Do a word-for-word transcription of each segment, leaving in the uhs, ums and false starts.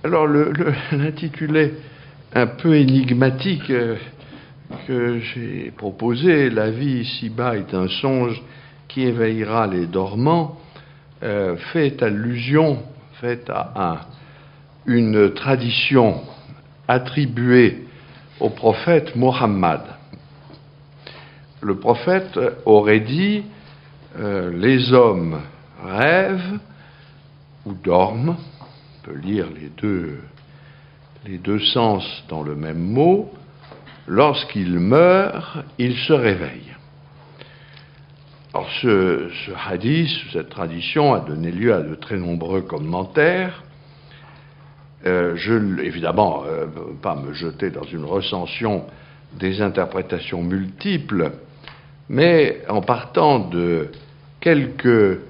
Alors l'intitulé un peu énigmatique euh, que j'ai proposé, La vie ici-bas est un songe qui éveillera les dormants, euh, fait allusion, fait à un, une tradition attribuée au prophète Mohammed. Le prophète aurait dit euh, les hommes rêvent ou dorment, on peut lire les deux, les deux sens dans le même mot, lorsqu'ils meurent, ils se réveillent. Alors ce, ce hadith, cette tradition a donné lieu à de très nombreux commentaires. Euh, je, évidemment, euh, pas me jeter dans une recension des interprétations multiples, mais en partant de quelques euh,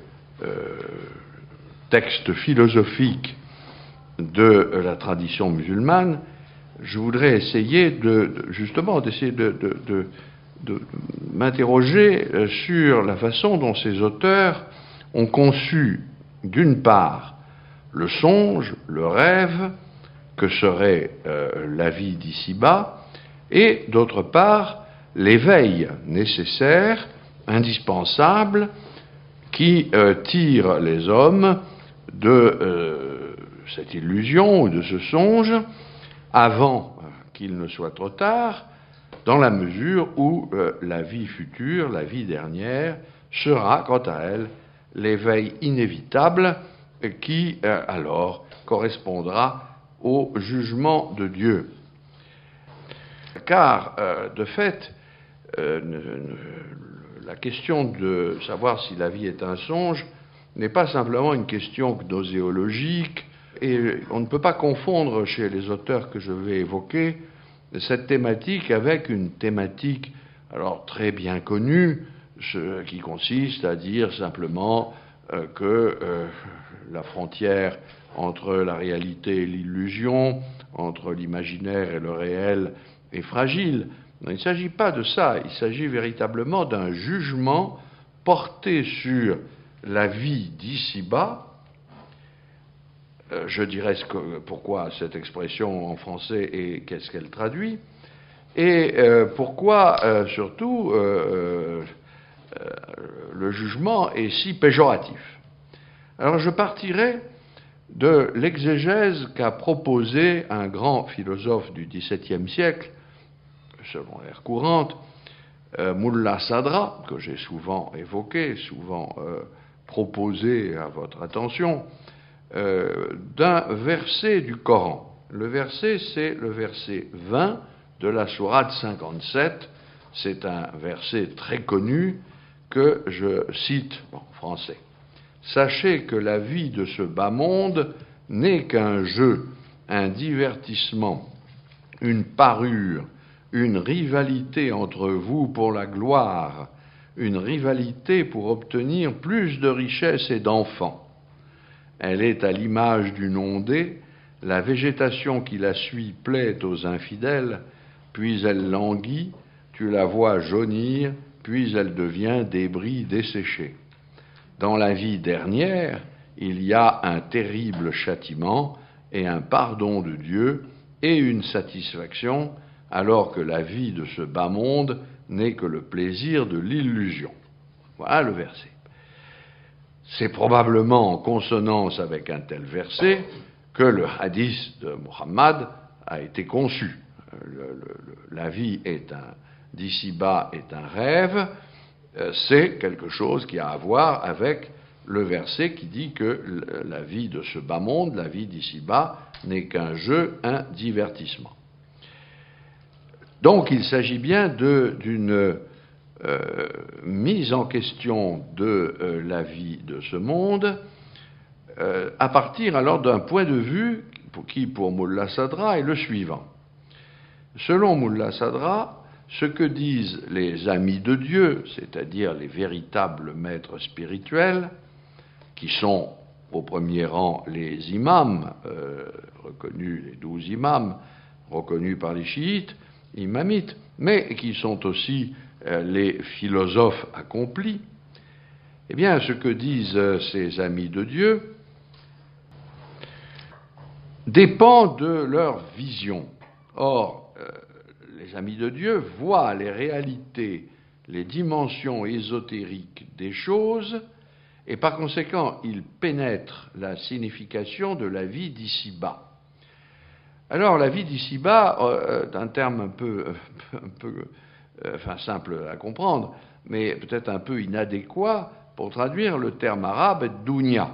textes philosophiques de la tradition musulmane, je voudrais essayer de, de justement d'essayer de, de, de, de m'interroger sur la façon dont ces auteurs ont conçu, d'une part, le songe, le rêve, que serait euh, la vie d'ici-bas, et d'autre part, l'éveil nécessaire, indispensable, qui euh, tire les hommes de euh, cette illusion ou de ce songe avant qu'il ne soit trop tard, dans la mesure où euh, la vie future, la vie dernière, sera, quant à elle, l'éveil inévitable qui, euh, alors, correspondra au jugement de Dieu. Car, euh, de fait, euh, ne, ne, la question de savoir si la vie est un songe n'est pas simplement une question gnoséologique, et on ne peut pas confondre chez les auteurs que je vais évoquer cette thématique avec une thématique alors très bien connue, ce qui consiste à dire simplement euh, que euh, la frontière entre la réalité et l'illusion, entre l'imaginaire et le réel est fragile. Il ne s'agit pas de ça, il s'agit véritablement d'un jugement porté sur la vie d'ici-bas. Euh, je dirais ce que, pourquoi cette expression en français et qu'est-ce qu'elle traduit, et euh, pourquoi euh, surtout euh, euh, le jugement est si péjoratif. Alors je partirai de l'exégèse qu'a proposé un grand philosophe du dix-septième siècle, selon l'ère courante, euh, Mullah Sadra, que j'ai souvent évoqué, souvent euh, proposé à votre attention, euh, d'un verset du Coran. Le verset, c'est le verset vingt de la sourate cinquante-sept. C'est un verset très connu que je cite en français. Sachez que la vie de ce bas monde n'est qu'un jeu, un divertissement, une parure, une rivalité entre vous pour la gloire, une rivalité pour obtenir plus de richesses et d'enfants. Elle est à l'image d'une ondée, la végétation qui la suit plaît aux infidèles, puis elle languit, tu la vois jaunir, puis elle devient débris desséché. Dans la vie dernière, il y a un terrible châtiment et un pardon de Dieu et une satisfaction, alors que la vie de ce bas monde n'est que le plaisir de l'illusion. Voilà le verset. C'est probablement en consonance avec un tel verset que le hadith de Mohammed a été conçu. Le, le, la vie est un, d'ici-bas est un rêve, c'est quelque chose qui a à voir avec le verset qui dit que la vie de ce bas monde, la vie d'ici-bas, n'est qu'un jeu, un divertissement. Donc il s'agit bien de, d'une euh, mise en question de euh, la vie de ce monde, euh, à partir alors d'un point de vue pour, qui, pour Mullah Sadra, est le suivant. Selon Mullah Sadra, ce que disent les amis de Dieu, c'est-à-dire les véritables maîtres spirituels, qui sont au premier rang les imams, euh, reconnus, les douze imams, reconnus par les chiites, imamites, mais qui sont aussi euh, les philosophes accomplis, eh bien, ce que disent euh, ces amis de Dieu, dépend de leur vision. Or, euh, les amis de Dieu voient les réalités, les dimensions ésotériques des choses, et par conséquent, ils pénètrent la signification de la vie d'ici-bas. Alors, la vie d'ici-bas, euh, est un terme un peu, un peu euh, enfin, simple à comprendre, mais peut-être un peu inadéquat pour traduire le terme arabe dunya.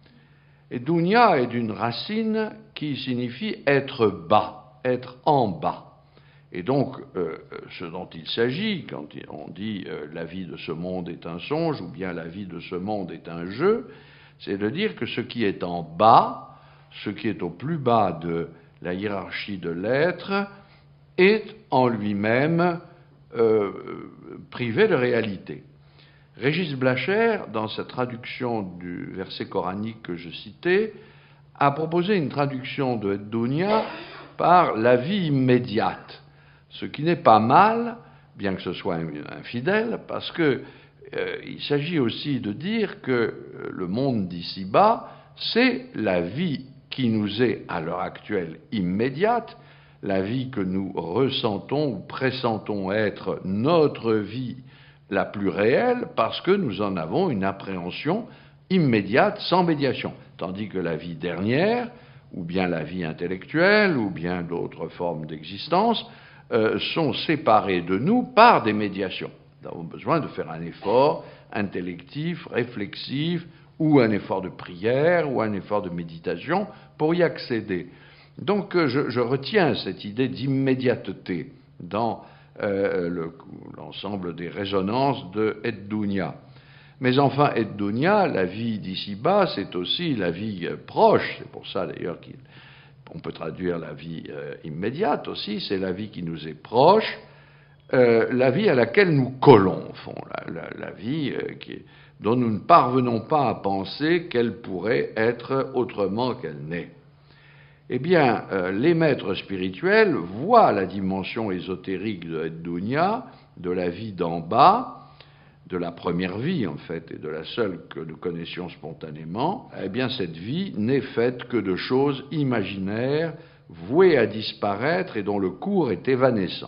Et dunya est d'une racine qui signifie être bas, être en bas. Et donc, euh, ce dont il s'agit, quand on dit euh, la vie de ce monde est un songe, ou bien la vie de ce monde est un jeu, c'est de dire que ce qui est en bas, ce qui est au plus bas de la hiérarchie de l'être, est en lui-même euh, privé de réalité. Régis Blacher, dans sa traduction du verset coranique que je citais, a proposé une traduction de Dunya par la vie immédiate, ce qui n'est pas mal, bien que ce soit infidèle, parce que euh, il s'agit aussi de dire que le monde d'ici-bas, c'est la vie qui nous est à l'heure actuelle immédiate, la vie que nous ressentons ou pressentons être notre vie la plus réelle, parce que nous en avons une appréhension immédiate, sans médiation. Tandis que la vie dernière, ou bien la vie intellectuelle, ou bien d'autres formes d'existence, euh, sont séparées de nous par des médiations. Nous avons besoin de faire un effort intellectif, réflexif, ou un effort de prière, ou un effort de méditation, pour y accéder. Donc je, je retiens cette idée d'immédiateté dans euh, le, l'ensemble des résonances de Et Dunya. Mais enfin, Et Dunya, la vie d'ici-bas, c'est aussi la vie euh, proche. C'est pour ça d'ailleurs qu'on peut traduire la vie euh, immédiate aussi. C'est la vie qui nous est proche, euh, la vie à laquelle nous collons, au fond, la, la, la vie euh, qui est, dont nous ne parvenons pas à penser qu'elle pourrait être autrement qu'elle n'est. Eh bien, euh, les maîtres spirituels voient la dimension ésotérique de Et Dunya, de la vie d'en bas, de la première vie en fait, et de la seule que nous connaissions spontanément. Eh bien, cette vie n'est faite que de choses imaginaires, vouées à disparaître et dont le cours est évanescent.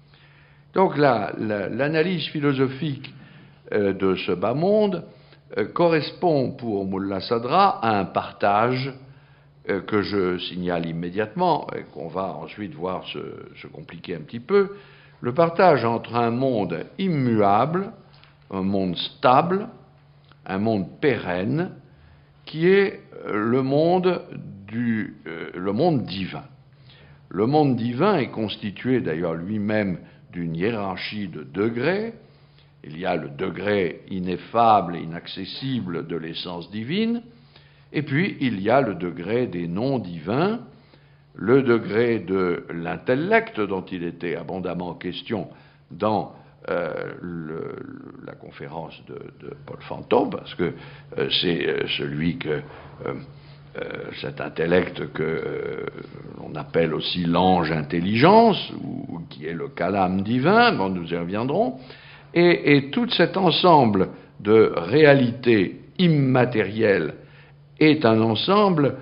Donc la, la, l'analyse philosophique euh, de ce bas monde euh, correspond pour Mullah Sadra à un partage euh, que je signale immédiatement et qu'on va ensuite voir se, se compliquer un petit peu, le partage entre un monde immuable, un monde stable, un monde pérenne, qui est le monde du, euh, le monde divin. Le monde divin est constitué d'ailleurs lui-même d'une hiérarchie de degrés. Il y a le degré ineffable et inaccessible de l'essence divine, et puis il y a le degré des noms divins, le degré de l'intellect dont il était abondamment question dans euh, le, la conférence de, de Paul Fantôme, parce que euh, c'est euh, celui que... Euh, Euh, cet intellect que euh, l'on appelle aussi l'ange intelligence, ou, ou qui est le calame divin, bon, nous y reviendrons, et, et tout cet ensemble de réalités immatérielles est un ensemble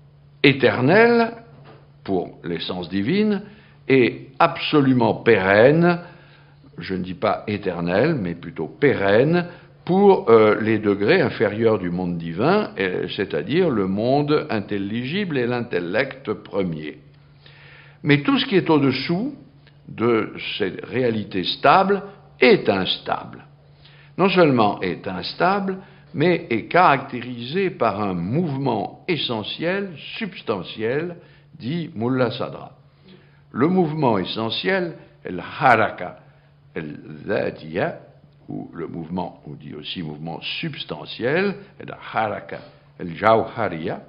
éternel pour l'essence divine et absolument pérenne, je ne dis pas éternel, mais plutôt pérenne, pour euh, les degrés inférieurs du monde divin, c'est-à-dire le monde intelligible et l'intellect premier. Mais tout ce qui est au-dessous de ces réalités stables est instable. Non seulement est instable, mais est caractérisé par un mouvement essentiel, substantiel, dit Mullah Sadra. Le mouvement essentiel est le haraka, el-dhatiya, ou le mouvement, on dit aussi mouvement substantiel, et la haraka, el-jawhariya,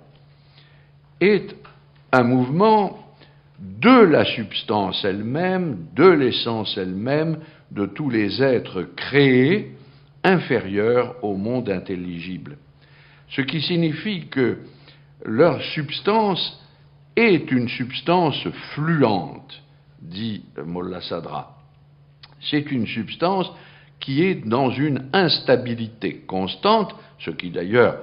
est un mouvement de la substance elle-même, de l'essence elle-même, de tous les êtres créés inférieurs au monde intelligible. Ce qui signifie que leur substance est une substance fluente, dit Mullah Sadra. C'est une substance qui est dans une instabilité constante, ce qui d'ailleurs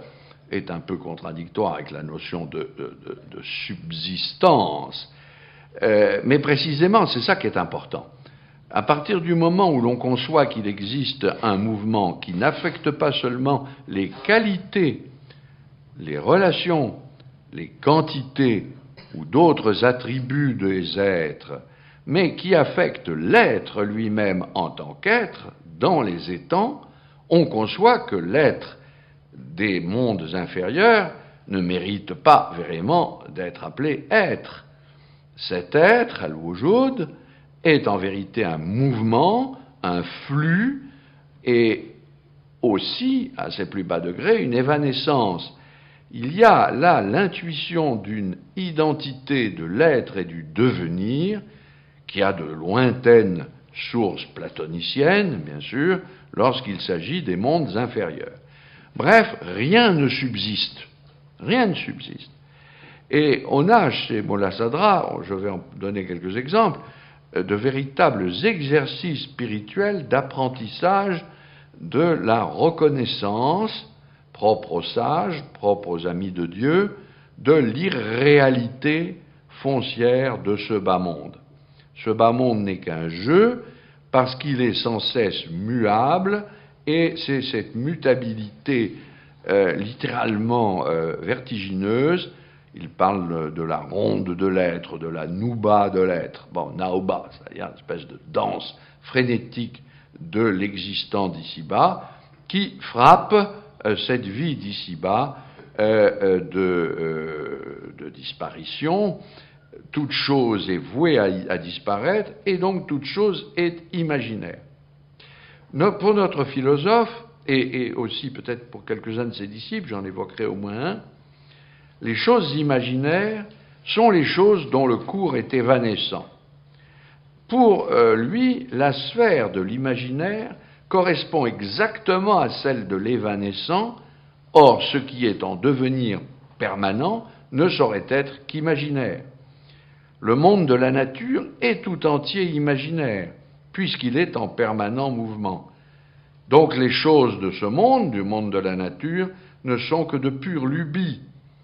est un peu contradictoire avec la notion de, de, de, de subsistance. Euh, mais précisément, c'est ça qui est important. À partir du moment où l'on conçoit qu'il existe un mouvement qui n'affecte pas seulement les qualités, les relations, les quantités ou d'autres attributs des êtres, mais qui affecte l'être lui-même en tant qu'être, dans les étangs, on conçoit que l'être des mondes inférieurs ne mérite pas vraiment d'être appelé être. Cet être, al-wujud, est en vérité un mouvement, un flux, et aussi, à ses plus bas degrés, une évanescence. Il y a là l'intuition d'une identité de l'être et du devenir qui a de lointaines sources platoniciennes, bien sûr, lorsqu'il s'agit des mondes inférieurs. Bref, rien ne subsiste. Rien ne subsiste. Et on a chez Mullah Sadra, je vais en donner quelques exemples, de véritables exercices spirituels d'apprentissage de la reconnaissance propre aux sages, propre aux amis de Dieu, de l'irréalité foncière de ce bas monde. Ce bas monde n'est qu'un jeu parce qu'il est sans cesse muable, et c'est cette mutabilité euh, littéralement euh, vertigineuse. Il parle de la ronde de l'être, de la nouba de l'être, bon, naoba, c'est-à-dire une espèce de danse frénétique de l'existant d'ici-bas, qui frappe euh, cette vie d'ici-bas euh, de, euh, de disparition. Toute chose est vouée à, à disparaître, et donc toute chose est imaginaire. No, pour notre philosophe, et, et aussi peut-être pour quelques-uns de ses disciples, j'en évoquerai au moins un, les choses imaginaires sont les choses dont le cours est évanescent. Pour euh, lui, la sphère de l'imaginaire correspond exactement à celle de l'évanescent. Or, ce qui est en devenir permanent ne saurait être qu'imaginaire. Le monde de la nature est tout entier imaginaire, puisqu'il est en permanent mouvement. Donc les choses de ce monde, du monde de la nature, ne sont que de pure lubie.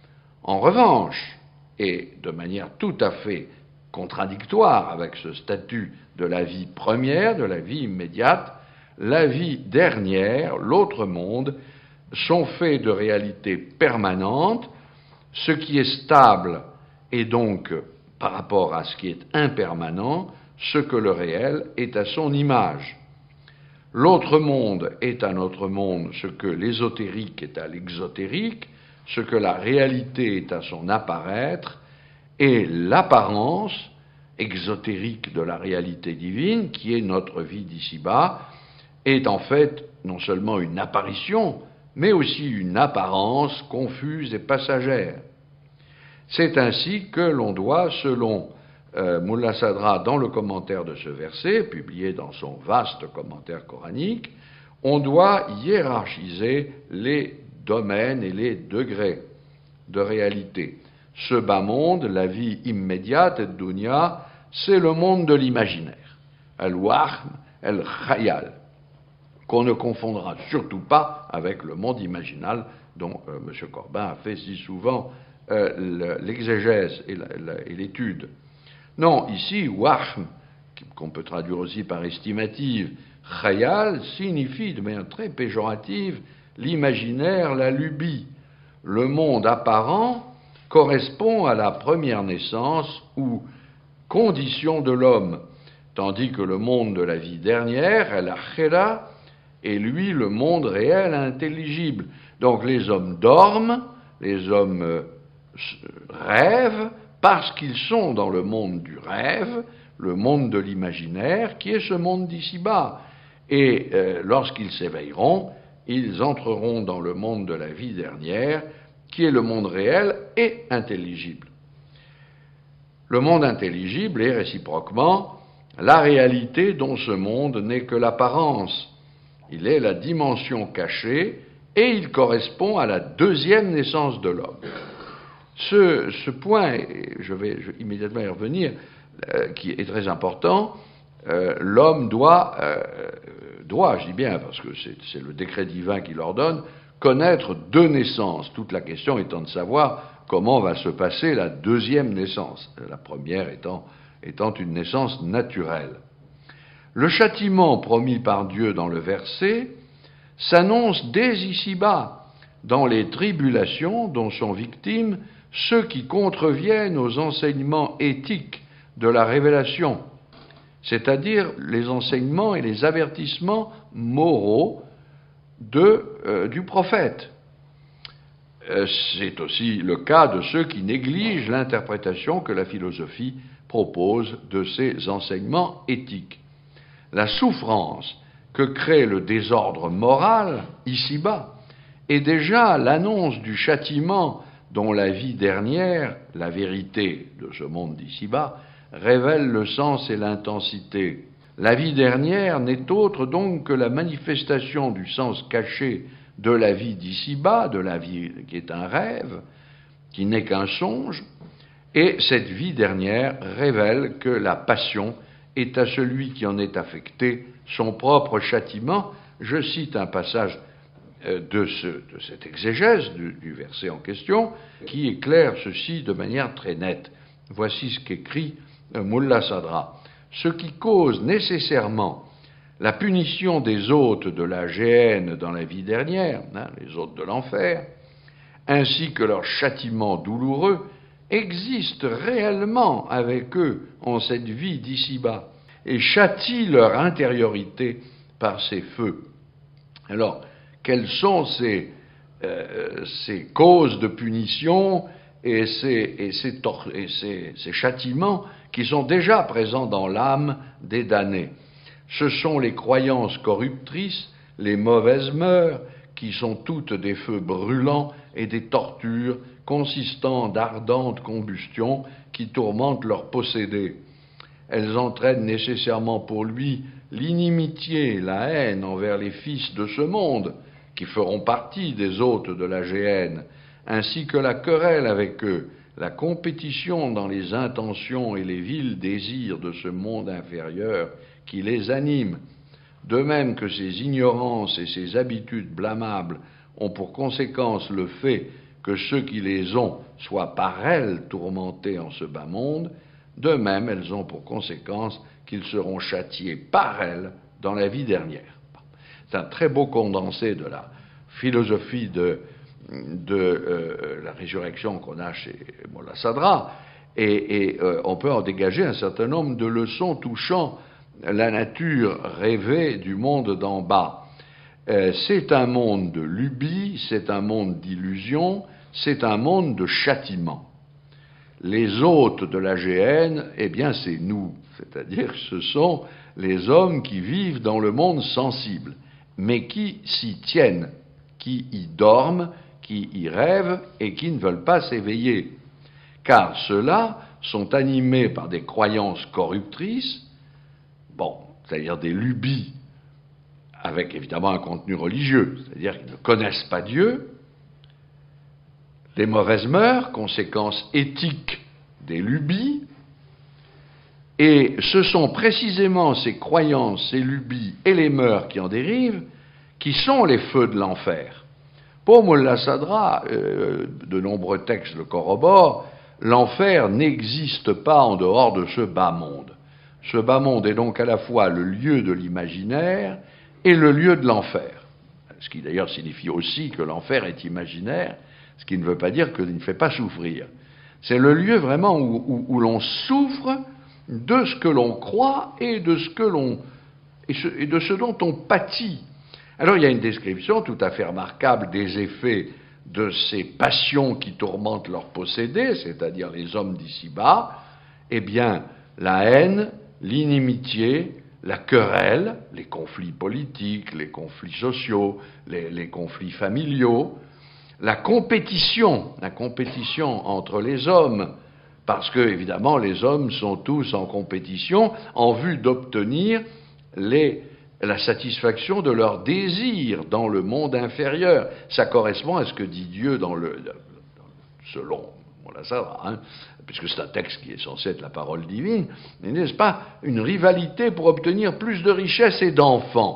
En revanche, et de manière tout à fait contradictoire avec ce statut de la vie première, de la vie immédiate, la vie dernière, l'autre monde, sont faits de réalités permanentes. Ce qui est stable est donc, par rapport à ce qui est impermanent, ce que le réel est à son image. L'autre monde est à notre monde ce que l'ésotérique est à l'exotérique, ce que la réalité est à son apparaître, et l'apparence exotérique de la réalité divine, qui est notre vie d'ici-bas, est en fait non seulement une apparition, mais aussi une apparence confuse et passagère. C'est ainsi que l'on doit, selon euh, Mullah Sadra dans le commentaire de ce verset, publié dans son vaste commentaire coranique, on doit hiérarchiser les domaines et les degrés de réalité. Ce bas monde, la vie immédiate et dunya, c'est le monde de l'imaginaire, al-wahm, al-khayal, qu'on ne confondra surtout pas avec le monde imaginal dont euh, M. Corbin a fait si souvent euh, l'exégèse et l'étude. Non, ici, wahm, qu'on peut traduire aussi par estimative, khayal, signifie de manière très péjorative l'imaginaire, la lubie. Le monde apparent correspond à la première naissance ou condition de l'homme, tandis que le monde de la vie dernière, al-akhira, est lui le monde réel intelligible. Donc les hommes dorment, les hommes euh, rêvent, parce qu'ils sont dans le monde du rêve, le monde de l'imaginaire, qui est ce monde d'ici-bas. Et euh, lorsqu'ils s'éveilleront, ils entreront dans le monde de la vie dernière, qui est le monde réel et intelligible. Le monde intelligible est réciproquement la réalité dont ce monde n'est que l'apparence. Il est la dimension cachée et il correspond à la deuxième naissance de l'homme. Ce, ce point, et je vais je, immédiatement y revenir, euh, qui est très important, euh, l'homme doit, euh, doit, je dis bien parce que c'est le décret divin qui l'ordonne, connaître deux naissances, toute la question étant de savoir comment va se passer la deuxième naissance, la première étant, étant une naissance naturelle. Le châtiment promis par Dieu dans le verset s'annonce dès ici-bas, dans les tribulations dont sont victimes ceux qui contreviennent aux enseignements éthiques de la révélation, c'est-à-dire les enseignements et les avertissements moraux de, euh, du prophète. Euh, c'est aussi le cas de ceux qui négligent l'interprétation que la philosophie propose de ces enseignements éthiques. La souffrance que crée le désordre moral, ici-bas, est déjà l'annonce du châtiment dont la vie dernière, la vérité de ce monde d'ici-bas, révèle le sens et l'intensité. La vie dernière n'est autre donc que la manifestation du sens caché de la vie d'ici-bas, de la vie qui est un rêve, qui n'est qu'un songe, et cette vie dernière révèle que la passion est à celui qui en est affecté son propre châtiment. Je cite un passage de, ce, de cette exégèse du, du verset en question, qui éclaire ceci de manière très nette. Voici ce qu'écrit Mullah Sadra. Ce qui cause nécessairement la punition des hôtes de la géhenne dans la vie dernière, hein, les hôtes de l'enfer, ainsi que leur châtiment douloureux, existe réellement avec eux en cette vie d'ici-bas et châtie leur intériorité par ces feux. Alors, quelles sont ces, euh, ces causes de punition et, ces, et, ces, tor- et ces, ces châtiments qui sont déjà présents dans l'âme des damnés? Ce sont les croyances corruptrices, les mauvaises mœurs, qui sont toutes des feux brûlants et des tortures consistant d'ardentes combustions qui tourmentent leurs possédés. Elles entraînent nécessairement pour lui l'inimitié, la haine envers les fils de ce monde, qui feront partie des hôtes de la géhenne, ainsi que la querelle avec eux, la compétition dans les intentions et les vils désirs de ce monde inférieur qui les anime, de même que ces ignorances et ces habitudes blâmables ont pour conséquence le fait que ceux qui les ont soient par elles tourmentés en ce bas monde, de même elles ont pour conséquence qu'ils seront châtiés par elles dans la vie dernière. C'est un très beau condensé de la philosophie de, de euh, la résurrection qu'on a chez Mullah Sadra, et, et euh, on peut en dégager un certain nombre de leçons touchant la nature rêvée du monde d'en bas. Euh, c'est un monde de lubie, c'est un monde d'illusion, c'est un monde de châtiment. Les hôtes de la géhenne, eh bien c'est nous, c'est-à-dire que ce sont les hommes qui vivent dans le monde sensible, mais qui s'y tiennent, qui y dorment, qui y rêvent et qui ne veulent pas s'éveiller. Car ceux-là sont animés par des croyances corruptrices, bon, c'est-à-dire des lubies, avec évidemment un contenu religieux, c'est-à-dire qu'ils ne connaissent pas Dieu, les mauvaises mœurs, conséquences éthiques des lubies, et ce sont précisément ces croyances, ces lubies et les mœurs qui en dérivent qui sont les feux de l'enfer. Pour Mullah Sadra, euh, de nombreux textes le corroborent, l'enfer n'existe pas en dehors de ce bas monde. Ce bas monde est donc à la fois le lieu de l'imaginaire et le lieu de l'enfer. Ce qui d'ailleurs signifie aussi que l'enfer est imaginaire, ce qui ne veut pas dire qu'il ne fait pas souffrir. C'est le lieu vraiment où, où, où l'on souffre de ce que l'on croit et de ce que l'on et, ce, et de ce dont on pâtit. Alors il y a une description tout à fait remarquable des effets de ces passions qui tourmentent leurs possédés, c'est-à-dire les hommes d'ici-bas. Eh bien, la haine, l'inimitié, la querelle, les conflits politiques, les conflits sociaux, les, les conflits familiaux, la compétition, la compétition entre les hommes, parce que, évidemment, les hommes sont tous en compétition en vue d'obtenir les, la satisfaction de leurs désirs dans le monde inférieur. Ça correspond à ce que dit Dieu dans le, selon Mullah Sadra, hein, puisque c'est un texte qui est censé être la parole divine, mais n'est-ce pas une rivalité pour obtenir plus de richesses et d'enfants?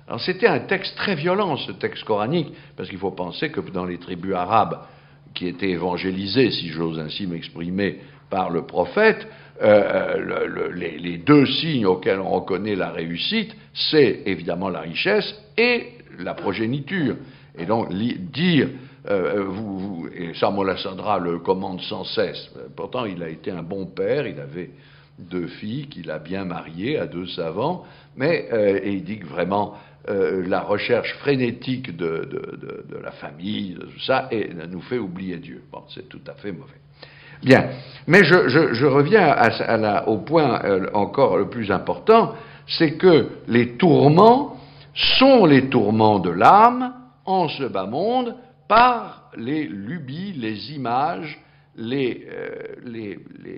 Alors c'était un texte très violent, ce texte coranique, parce qu'il faut penser que dans les tribus arabes qui étaient évangélisées, si j'ose ainsi m'exprimer, par le prophète, euh, le, le, les, les deux signes auxquels on reconnaît la réussite, c'est évidemment la richesse et la progéniture. Et donc dire, euh, vous, vous, et ça Molla Sadra le commande sans cesse, pourtant il a été un bon père, il avait deux filles qu'il a bien mariées à deux savants, mais euh, et il dit que vraiment euh, la recherche frénétique de, de, de, de la famille, de tout ça, et, nous fait oublier Dieu. Bon, c'est tout à fait mauvais. Bien, mais je, je, je reviens à, à la, au point euh, encore le plus important, c'est que les tourments sont les tourments de l'âme en ce bas monde par les lubies, les images, les, euh, les, les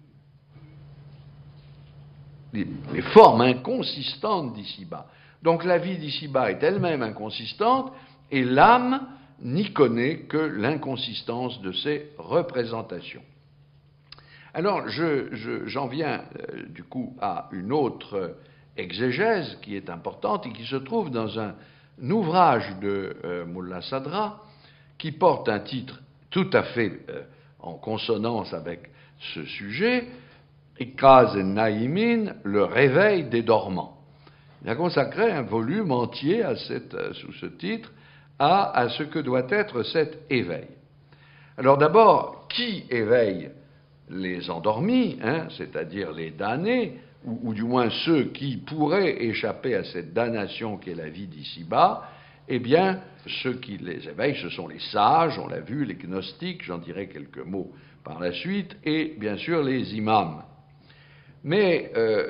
Les, les formes inconsistantes d'ici-bas. Donc la vie d'ici-bas est elle-même inconsistante et l'âme n'y connaît que l'inconsistance de ses représentations. Alors je, je, j'en viens euh, du coup à une autre exégèse qui est importante et qui se trouve dans un, un ouvrage de euh, Molla Sadra qui porte un titre tout à fait euh, en consonance avec ce sujet, Ikaz Naïmin, le réveil des dormants. Il a consacré un volume entier à cette, sous ce titre à, à ce que doit être cet éveil. Alors d'abord, qui éveille les endormis, hein, c'est-à-dire les damnés, ou, ou du moins ceux qui pourraient échapper à cette damnation qu'est la vie d'ici-bas? Eh bien, ceux qui les éveillent, ce sont les sages, on l'a vu, les gnostiques, j'en dirai quelques mots par la suite, et bien sûr les imams. Mais euh,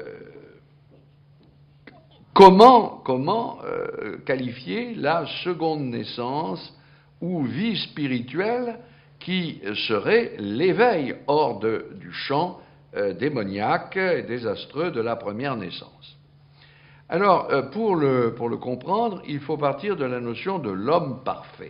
comment, comment euh, qualifier la seconde naissance ou vie spirituelle qui serait l'éveil hors de, du champ euh, démoniaque et désastreux de la première naissance? Alors, euh, pour, le, pour le comprendre, il faut partir de la notion de l'homme parfait.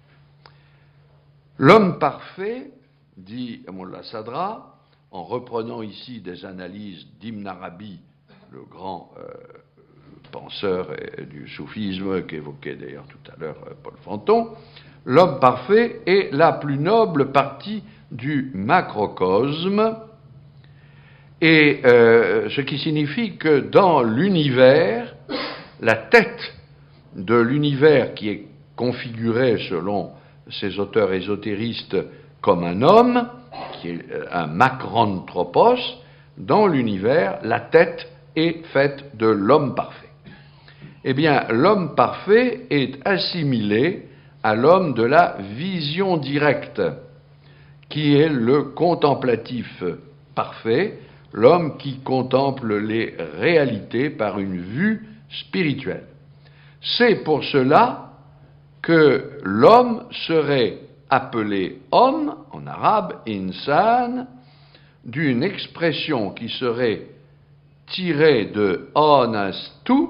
L'homme parfait, dit Molla Sadra, en reprenant ici des analyses d'Ibn Arabi, le grand euh, penseur du soufisme qu'évoquait d'ailleurs tout à l'heure euh, Paul Fanton, l'homme parfait est la plus noble partie du macrocosme, et euh, ce qui signifie que dans l'univers, la tête de l'univers qui est configuré selon ces auteurs ésotéristes comme un homme, qui est un macranthropos, dans l'univers, la tête est faite de l'homme parfait. Eh bien, l'homme parfait est assimilé à l'homme de la vision directe, qui est le contemplatif parfait, l'homme qui contemple les réalités par une vue spirituelle. C'est pour cela que l'homme serait appelé homme, en arabe, insan, d'une expression qui serait tirée de anastu,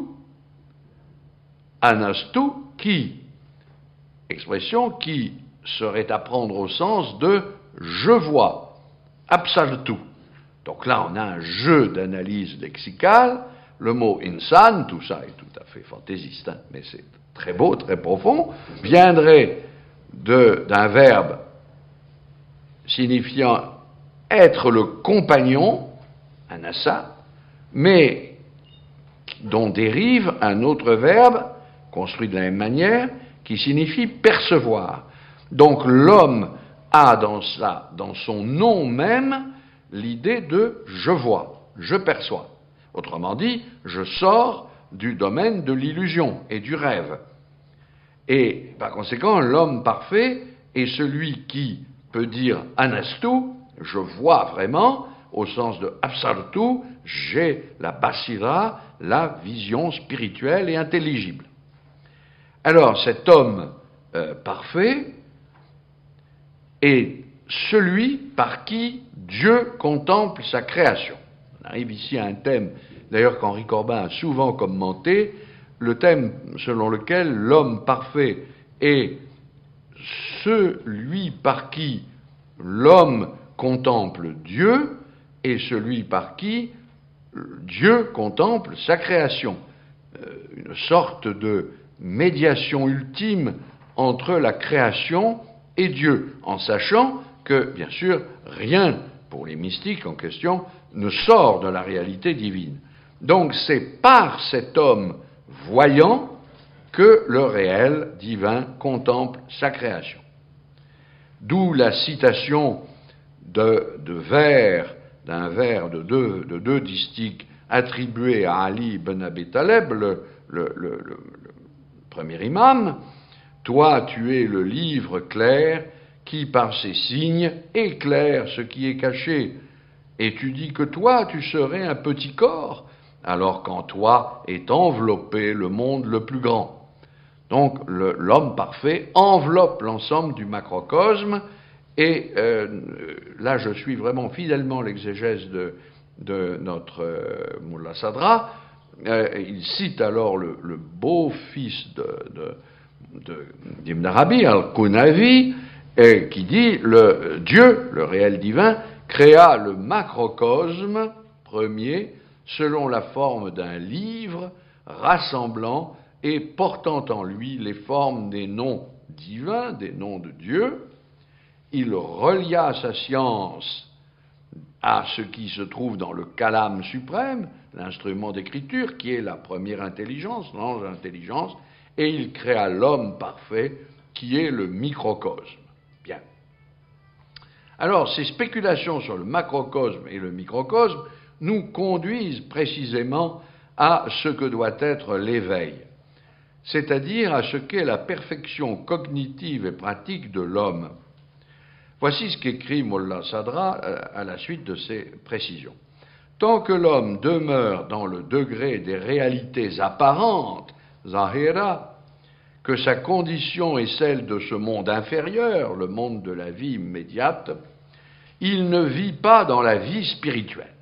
anastu, qui, expression qui serait à prendre au sens de je vois, absaltu. Donc là, on a un jeu d'analyse lexicale, le mot insan, tout ça est tout à fait fantaisiste, hein, mais c'est très beau, très profond, viendrait de, d'un verbe signifiant être le compagnon, un assa, mais dont dérive un autre verbe, construit de la même manière, qui signifie percevoir. Donc l'homme a dans, ça, dans son nom même l'idée de je vois, je perçois. Autrement dit, je sors du domaine de l'illusion et du rêve. Et par conséquent, l'homme parfait est celui qui peut dire anastu, je vois vraiment, au sens de absaltu, j'ai la basira, la vision spirituelle et intelligible. Alors cet homme euh, parfait est celui par qui Dieu contemple sa création. On arrive ici à un thème, d'ailleurs qu'Henri Corbin a souvent commenté, le thème selon lequel l'homme parfait est celui par qui l'homme contemple Dieu et celui par qui Dieu contemple sa création. une sorte de médiation ultime entre la création et Dieu, en sachant que, bien sûr, rien, pour les mystiques en question, ne sort de la réalité divine. Donc c'est par cet homme voyant que le réel divin contemple sa création. D'où la citation de, de vers, d'un vers de deux, de deux distiques attribués à Ali ibn Abi Taleb, le, le, le, le, le premier imam. « Toi, tu es le livre clair qui, par ses signes, éclaire ce qui est caché. Et tu dis que toi, tu serais un petit corps, alors qu'en toi est enveloppé le monde le plus grand. » Donc, le, l'homme parfait enveloppe l'ensemble du macrocosme, et euh, là, je suis vraiment fidèlement l'exégèse de, de notre euh, Mullah Sadra. Euh, il cite alors le, le beau-fils de, de De, d'Ibn Arabi, Al-Qunavi, qui dit le Dieu, le réel divin, créa le macrocosme premier selon la forme d'un livre rassemblant et portant en lui les formes des noms divins, des noms de Dieu. Il relia sa science à ce qui se trouve dans le calame suprême, l'instrument d'écriture, qui est la première intelligence, l'ange d'intelligence, et il créa l'homme parfait, qui est le microcosme. Bien. Alors, ces spéculations sur le macrocosme et le microcosme nous conduisent précisément à ce que doit être l'éveil, c'est-à-dire à ce qu'est la perfection cognitive et pratique de l'homme. Voici ce qu'écrit Mullah Sadra à la suite de ces précisions. Tant que l'homme demeure dans le degré des réalités apparentes, Zahira, que sa condition est celle de ce monde inférieur, le monde de la vie immédiate, il ne vit pas dans la vie spirituelle.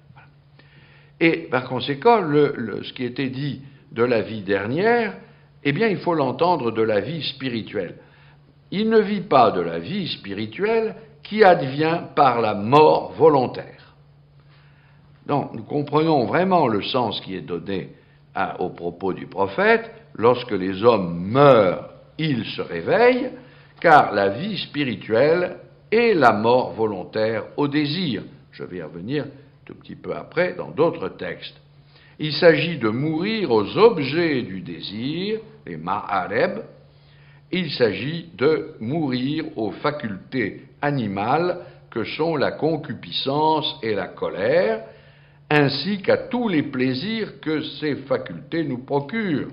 Et par conséquent, le, le, ce qui était dit de la vie dernière, eh bien, il faut l'entendre de la vie spirituelle. Il ne vit pas de la vie spirituelle qui advient par la mort volontaire. Donc, nous comprenons vraiment le sens qui est donné à, au propos du prophète. Lorsque les hommes meurent, ils se réveillent, car la vie spirituelle est la mort volontaire au désir. Je vais y revenir tout petit peu après dans d'autres textes. Il s'agit de mourir aux objets du désir, les ma'areb. Il s'agit de mourir aux facultés animales que sont la concupiscence et la colère, ainsi qu'à tous les plaisirs que ces facultés nous procurent.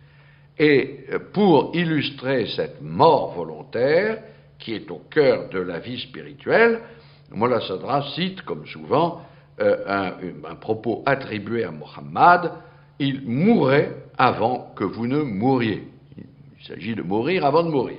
Et pour illustrer cette mort volontaire, qui est au cœur de la vie spirituelle, Mullah Sadra cite, comme souvent, euh, un, un propos attribué à Mohammed: « Il mourrait avant que vous ne mouriez ». Il s'agit de mourir avant de mourir.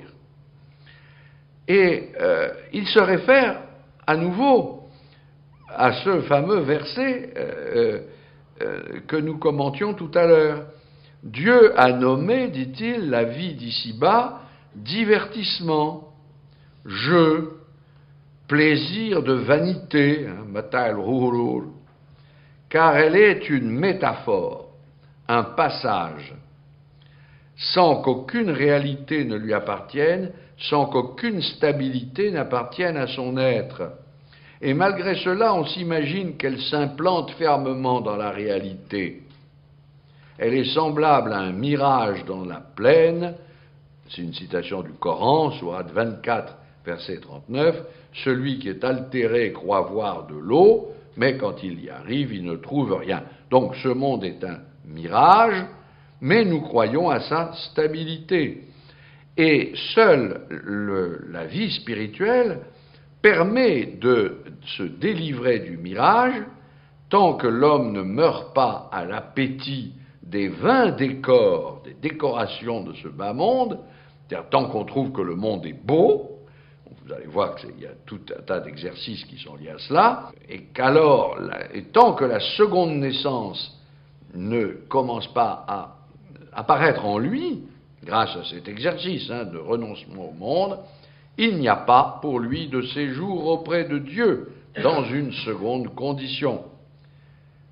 Et euh, il se réfère à nouveau à ce fameux verset euh, euh, que nous commentions tout à l'heure. Dieu a nommé, dit-il, la vie d'ici-bas divertissement, jeu, plaisir de vanité, hein, matal rourour, car elle est une métaphore, un passage, sans qu'aucune réalité ne lui appartienne, sans qu'aucune stabilité n'appartienne à son être. Et malgré cela, on s'imagine qu'elle s'implante fermement dans la réalité. Elle est semblable à un mirage dans la plaine, c'est une citation du Coran, sourate vingt-quatre, verset trente-neuf, celui qui est altéré croit voir de l'eau, mais quand il y arrive, il ne trouve rien. Donc ce monde est un mirage, mais nous croyons à sa stabilité. Et seule le, la vie spirituelle permet de se délivrer du mirage tant que l'homme ne meurt pas à l'appétit des vains décors, des décorations de ce bas monde, c'est-à-dire tant qu'on trouve que le monde est beau, vous allez voir qu'il y a tout un tas d'exercices qui sont liés à cela, et qu'alors, et tant que la seconde naissance ne commence pas à apparaître en lui, grâce à cet exercice hein, de renoncement au monde, il n'y a pas pour lui de séjour auprès de Dieu dans une seconde condition.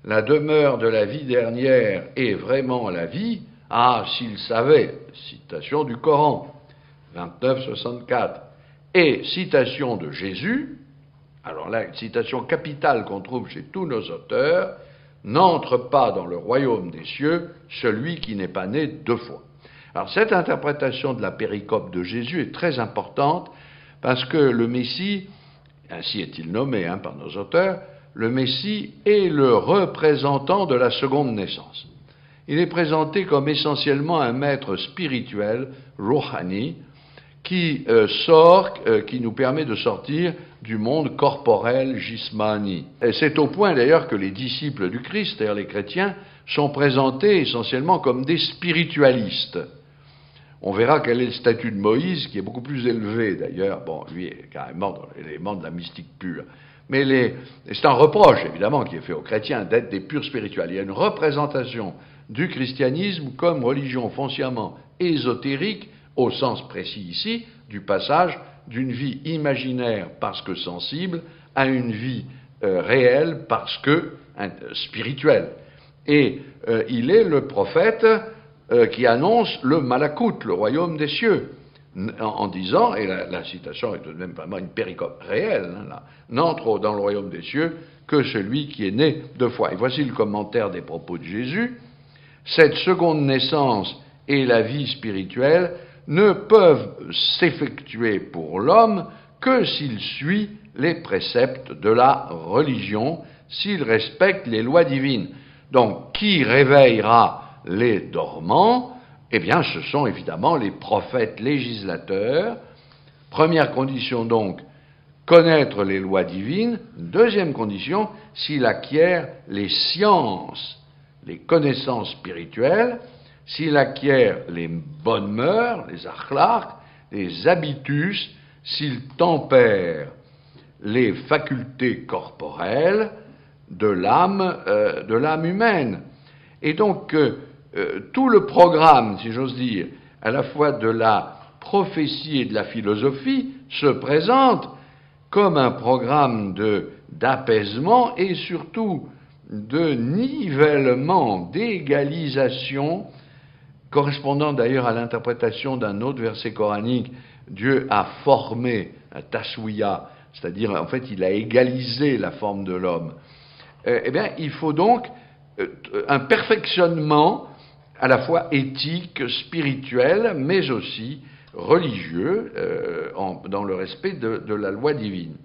la demeure de la vie dernière est vraiment la vie, ah, s'il savait, citation du Coran, vingt-neuf soixante-quatre, et citation de Jésus, alors là, une citation capitale qu'on trouve chez tous nos auteurs, n'entre pas dans le royaume des cieux celui qui n'est pas né deux fois. Alors cette interprétation de la péricope de Jésus est très importante parce que le Messie, ainsi est-il nommé hein, par nos auteurs, le Messie est le représentant de la seconde naissance. Il est présenté comme essentiellement un maître spirituel, Rouhani, qui euh, sort, euh, qui nous permet de sortir du monde corporel jismani. Et c'est au point d'ailleurs que les disciples du Christ, c'est-à-dire les chrétiens, sont présentés essentiellement comme des spiritualistes. On verra quel est le statut de Moïse, qui est beaucoup plus élevé d'ailleurs. Bon, lui est carrément dans l'élément de la mystique pure. Mais les, c'est un reproche, évidemment, qui est fait aux chrétiens d'être des purs spirituels. Il y a une représentation du christianisme comme religion foncièrement ésotérique, au sens précis ici, du passage d'une vie imaginaire parce que sensible à une vie euh, réelle parce que hein, spirituelle. Et euh, il est le prophète euh, qui annonce le malakout, le royaume des cieux, en, en disant, et la, la citation est tout de même vraiment une péricope réelle, hein, là, n'entre dans le royaume des cieux que celui qui est né deux fois. Et voici le commentaire des propos de Jésus. Cette seconde naissance et la vie spirituelle ne peuvent s'effectuer pour l'homme que s'il suit les préceptes de la religion, s'il respecte les lois divines. Donc, qui réveillera les dormants? Eh bien, ce sont évidemment les prophètes législateurs. Première condition donc, connaître les lois divines. Deuxième condition, s'il acquiert les sciences, les connaissances spirituelles, s'il acquiert les bonnes mœurs, les akhlaq, les habitus, s'il tempère les facultés corporelles de l'âme, euh, de l'âme humaine. Et donc, euh, euh, tout le programme, si j'ose dire, à la fois de la prophétie et de la philosophie, se présente comme un programme de, d'apaisement et surtout de nivellement, d'égalisation, correspondant d'ailleurs à l'interprétation d'un autre verset coranique, Dieu a formé un taswiya, c'est-à-dire en fait il a égalisé la forme de l'homme. Euh, eh bien, il faut donc euh, un perfectionnement à la fois éthique, spirituel, mais aussi religieux, euh, en, dans le respect de, de la loi divine.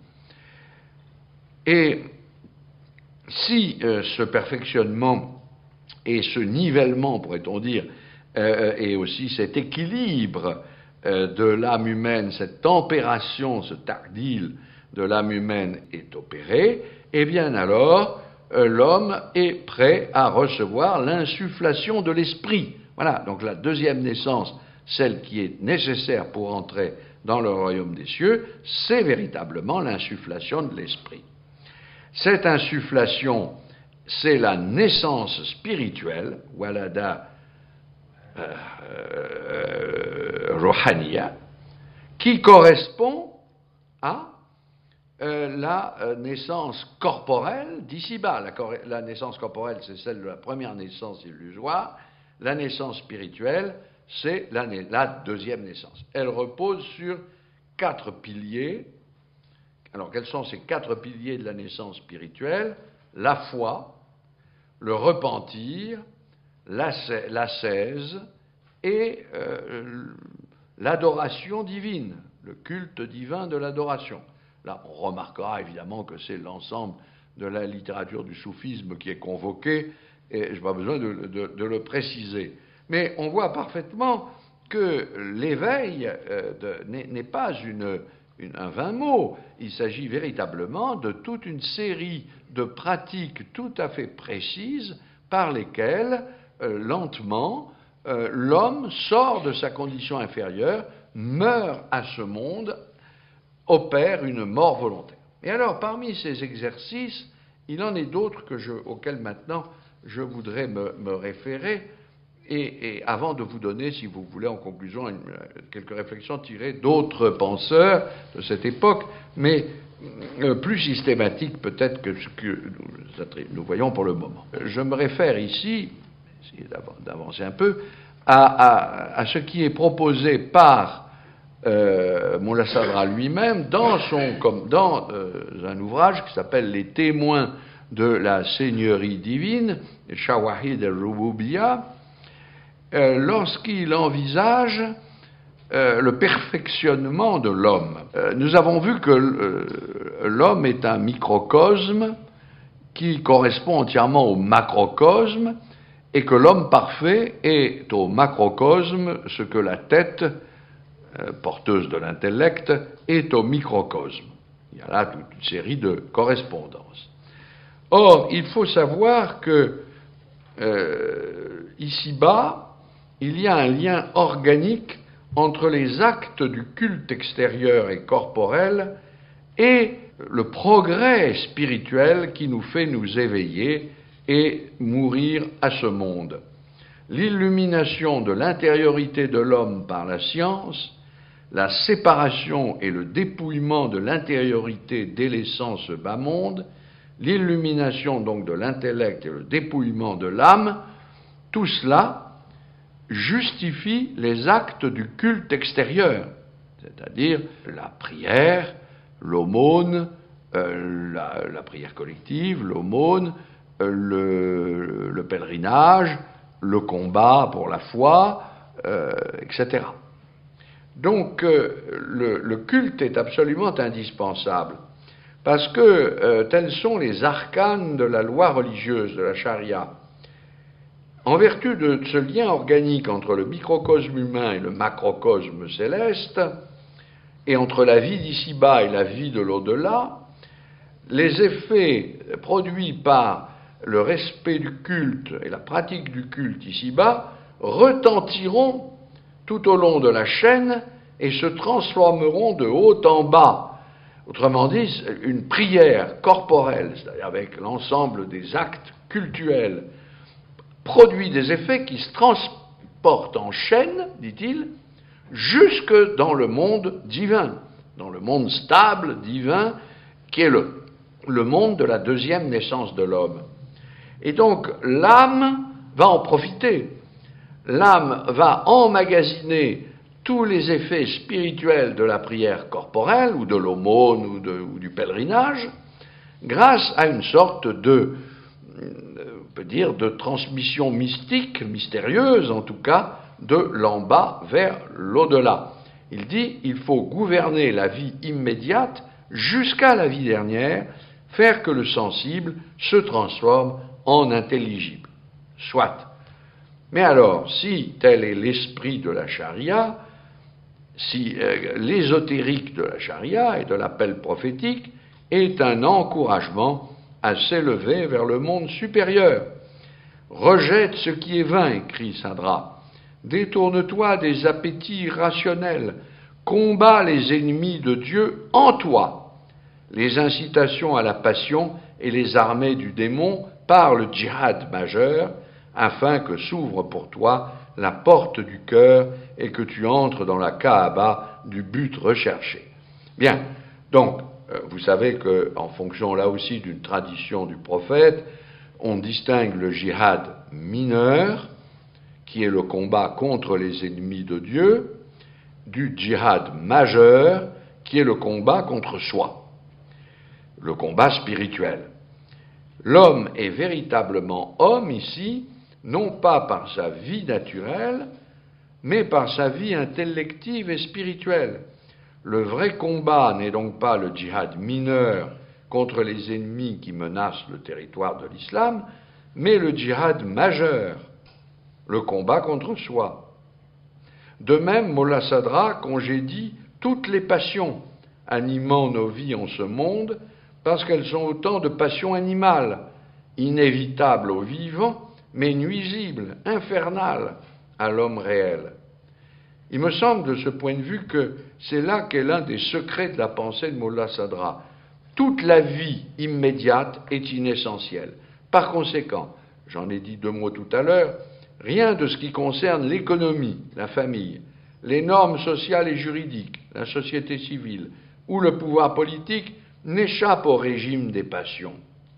Et si euh, ce perfectionnement et ce nivellement, pourrait-on dire, euh, et aussi cet équilibre euh, de l'âme humaine, cette températion, ce tardil de l'âme humaine est opéré, eh bien alors euh, l'homme est prêt à recevoir l'insufflation de l'esprit. Voilà, donc la deuxième naissance, celle qui est nécessaire pour entrer dans le royaume des cieux, c'est véritablement l'insufflation de l'esprit. Cette insufflation, c'est la naissance spirituelle, walada euh, euh, rohaniya, qui correspond à euh, la euh, naissance corporelle d'ici-bas. La, la naissance corporelle, c'est celle de la première naissance illusoire. La naissance spirituelle, c'est la, la deuxième naissance. Elle repose sur quatre piliers. Alors, quels sont ces quatre piliers de la naissance spirituelle? La foi, le repentir, l'ascèse et euh, l'adoration divine, le culte divin de l'adoration. Là, on remarquera évidemment que c'est l'ensemble de la littérature du soufisme qui est convoqué, et je n'ai pas besoin de, de, de le préciser. Mais on voit parfaitement que l'éveil euh, n'est pas une... un vain mot. Il s'agit véritablement de toute une série de pratiques tout à fait précises par lesquelles, euh, lentement, euh, l'homme sort de sa condition inférieure, meurt à ce monde, opère une mort volontaire. Et alors, parmi ces exercices, il en est d'autres que je, auxquels maintenant je voudrais me, me référer, Et, et avant de vous donner, si vous voulez, en conclusion, une, quelques réflexions tirées d'autres penseurs de cette époque, mais euh, plus systématique peut-être que ce que nous, nous voyons pour le moment. Je me réfère ici, essayer d'avancer un peu, à, à, à ce qui est proposé par euh, Molla Sadra lui-même dans, son, comme dans euh, un ouvrage qui s'appelle Les témoins de la Seigneurie divine, Shawahid al-Rububiyya, euh, lorsqu'il envisage euh, le perfectionnement de l'homme. Euh, nous avons vu que euh, l'homme est un microcosme qui correspond entièrement au macrocosme, et que l'homme parfait est au macrocosme ce que la tête, euh, porteuse de l'intellect, est au microcosme. Il y a là toute une série de correspondances. Or, il faut savoir que euh, ici-bas, il y a un lien organique entre les actes du culte extérieur et corporel et le progrès spirituel qui nous fait nous éveiller et mourir à ce monde. L'illumination de l'intériorité de l'homme par la science, la séparation et le dépouillement de l'intériorité délaissant ce bas monde, l'illumination donc de l'intellect et le dépouillement de l'âme, tout cela justifie les actes du culte extérieur, c'est-à-dire la prière, l'aumône, euh, la, la prière collective, l'aumône, euh, le, le pèlerinage, le combat pour la foi, euh, et cetera. Donc euh, le, le culte est absolument indispensable, parce que euh, tels sont les arcanes de la loi religieuse, de la charia. En vertu de ce lien organique entre le microcosme humain et le macrocosme céleste, et entre la vie d'ici-bas et la vie de l'au-delà, les effets produits par le respect du culte et la pratique du culte ici-bas retentiront tout au long de la chaîne et se transformeront de haut en bas. Autrement dit, une prière corporelle, c'est-à-dire avec l'ensemble des actes cultuels, produit des effets qui se transportent en chaîne, dit-il, jusque dans le monde divin, dans le monde stable, divin, qui est le, le monde de la deuxième naissance de l'homme. Et donc l'âme va en profiter. L'âme va emmagasiner tous les effets spirituels de la prière corporelle, ou de l'aumône, ou, de, ou du pèlerinage, grâce à une sorte de, on peut dire, de transmission mystique, mystérieuse en tout cas, de l'en bas vers l'au-delà. Il dit, il faut gouverner la vie immédiate jusqu'à la vie dernière, faire que le sensible se transforme en intelligible. Soit. Mais alors, si tel est l'esprit de la charia, si euh, l'ésotérique de la charia et de l'appel prophétique est un encouragement à s'élever vers le monde supérieur. Rejette ce qui est vain, écrit Sadra. Détourne-toi des appétits irrationnels. Combats les ennemis de Dieu en toi. Les incitations à la passion et les armées du démon par le djihad majeur, afin que s'ouvre pour toi la porte du cœur et que tu entres dans la Kaaba du but recherché. Bien, donc, euh, vous savez qu'en fonction là aussi d'une tradition du prophète, on distingue le djihad mineur, qui est le combat contre les ennemis de Dieu, du djihad majeur, qui est le combat contre soi, le combat spirituel. L'homme est véritablement homme ici, non pas par sa vie naturelle, mais par sa vie intellective et spirituelle. Le vrai combat n'est donc pas le djihad mineur contre les ennemis qui menacent le territoire de l'islam, mais le djihad majeur, le combat contre soi. De même, Molla Sadra congédie toutes les passions animant nos vies en ce monde, parce qu'elles sont autant de passions animales, inévitables aux vivants, mais nuisibles, infernales à l'homme réel. Il me semble de ce point de vue que c'est là qu'est l'un des secrets de la pensée de Molla Sadra. Toute la vie immédiate est inessentielle. Par conséquent, j'en ai dit deux mots tout à l'heure, rien de ce qui concerne l'économie, la famille, les normes sociales et juridiques, la société civile ou le pouvoir politique n'échappe au régime des passions,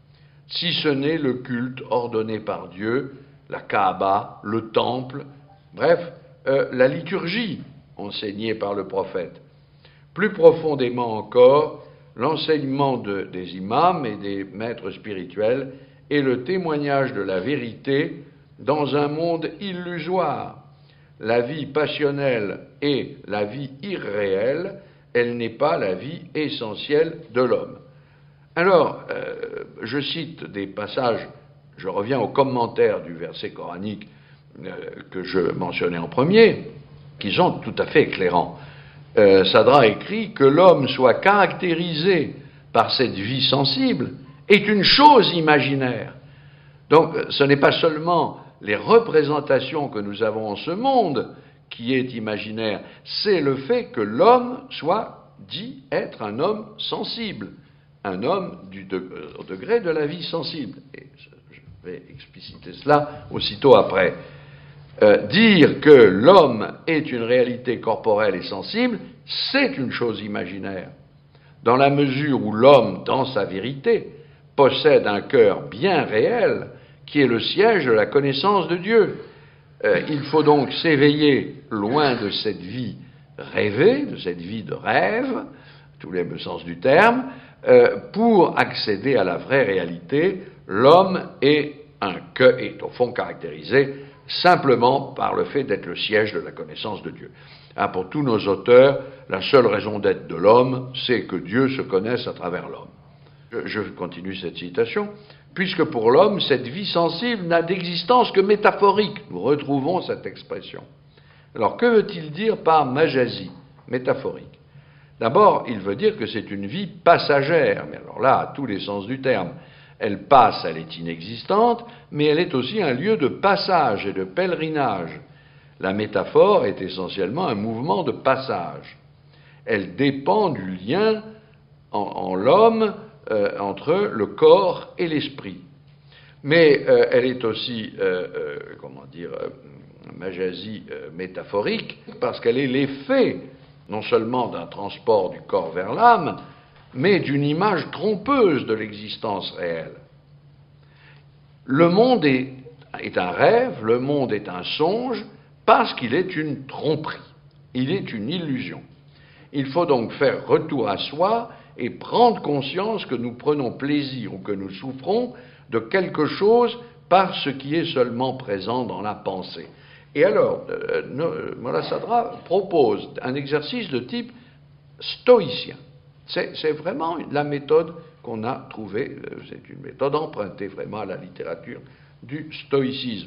si ce n'est le culte ordonné par Dieu, la Kaaba, le temple, bref, euh, la liturgie enseignée par le prophète. Plus profondément encore, l'enseignement de, des imams et des maîtres spirituels est le témoignage de la vérité dans un monde illusoire. La vie passionnelle est la vie irréelle, elle n'est pas la vie essentielle de l'homme. Alors, euh, je cite des passages, je reviens aux commentaires du verset coranique euh, que je mentionnais en premier, qui sont tout à fait éclairants. Euh, Sadra écrit que l'homme soit caractérisé par cette vie sensible est une chose imaginaire. Donc, ce n'est pas seulement les représentations que nous avons en ce monde qui est imaginaire, c'est le fait que l'homme soit dit être un homme sensible, un homme du de, au degré de la vie sensible. Et je vais expliciter cela aussitôt après. Euh, dire que l'homme est une réalité corporelle et sensible, c'est une chose imaginaire, dans la mesure où l'homme, dans sa vérité, possède un cœur bien réel, qui est le siège de la connaissance de Dieu. Euh, il faut donc s'éveiller loin de cette vie rêvée, de cette vie de rêve, tous les sens du terme, euh, pour accéder à la vraie réalité. L'homme est, un, est au fond caractérisé simplement par le fait d'être le siège de la connaissance de Dieu. Ah, pour tous nos auteurs, la seule raison d'être de l'homme, c'est que Dieu se connaisse à travers l'homme. Je, je continue cette citation. Puisque pour l'homme, cette vie sensible n'a d'existence que métaphorique. Nous retrouvons cette expression. Alors, que veut-il dire par majazi, métaphorique? D'abord, il veut dire que c'est une vie passagère, mais alors là, à tous les sens du terme. Elle passe, elle est inexistante, mais elle est aussi un lieu de passage et de pèlerinage. La métaphore est essentiellement un mouvement de passage. Elle dépend du lien en, en l'homme euh, entre le corps et l'esprit. Mais euh, elle est aussi, euh, euh, comment dire, euh, majazi euh, métaphorique, parce qu'elle est l'effet non seulement d'un transport du corps vers l'âme, mais d'une image trompeuse de l'existence réelle. Le monde est, est un rêve, le monde est un songe, parce qu'il est une tromperie, il est une illusion. Il faut donc faire retour à soi et prendre conscience que nous prenons plaisir ou que nous souffrons de quelque chose par ce qui est seulement présent dans la pensée. Et alors, euh, Mollah Sadra propose un exercice de type stoïcien. C'est, c'est vraiment la méthode qu'on a trouvée, c'est une méthode empruntée vraiment à la littérature du stoïcisme.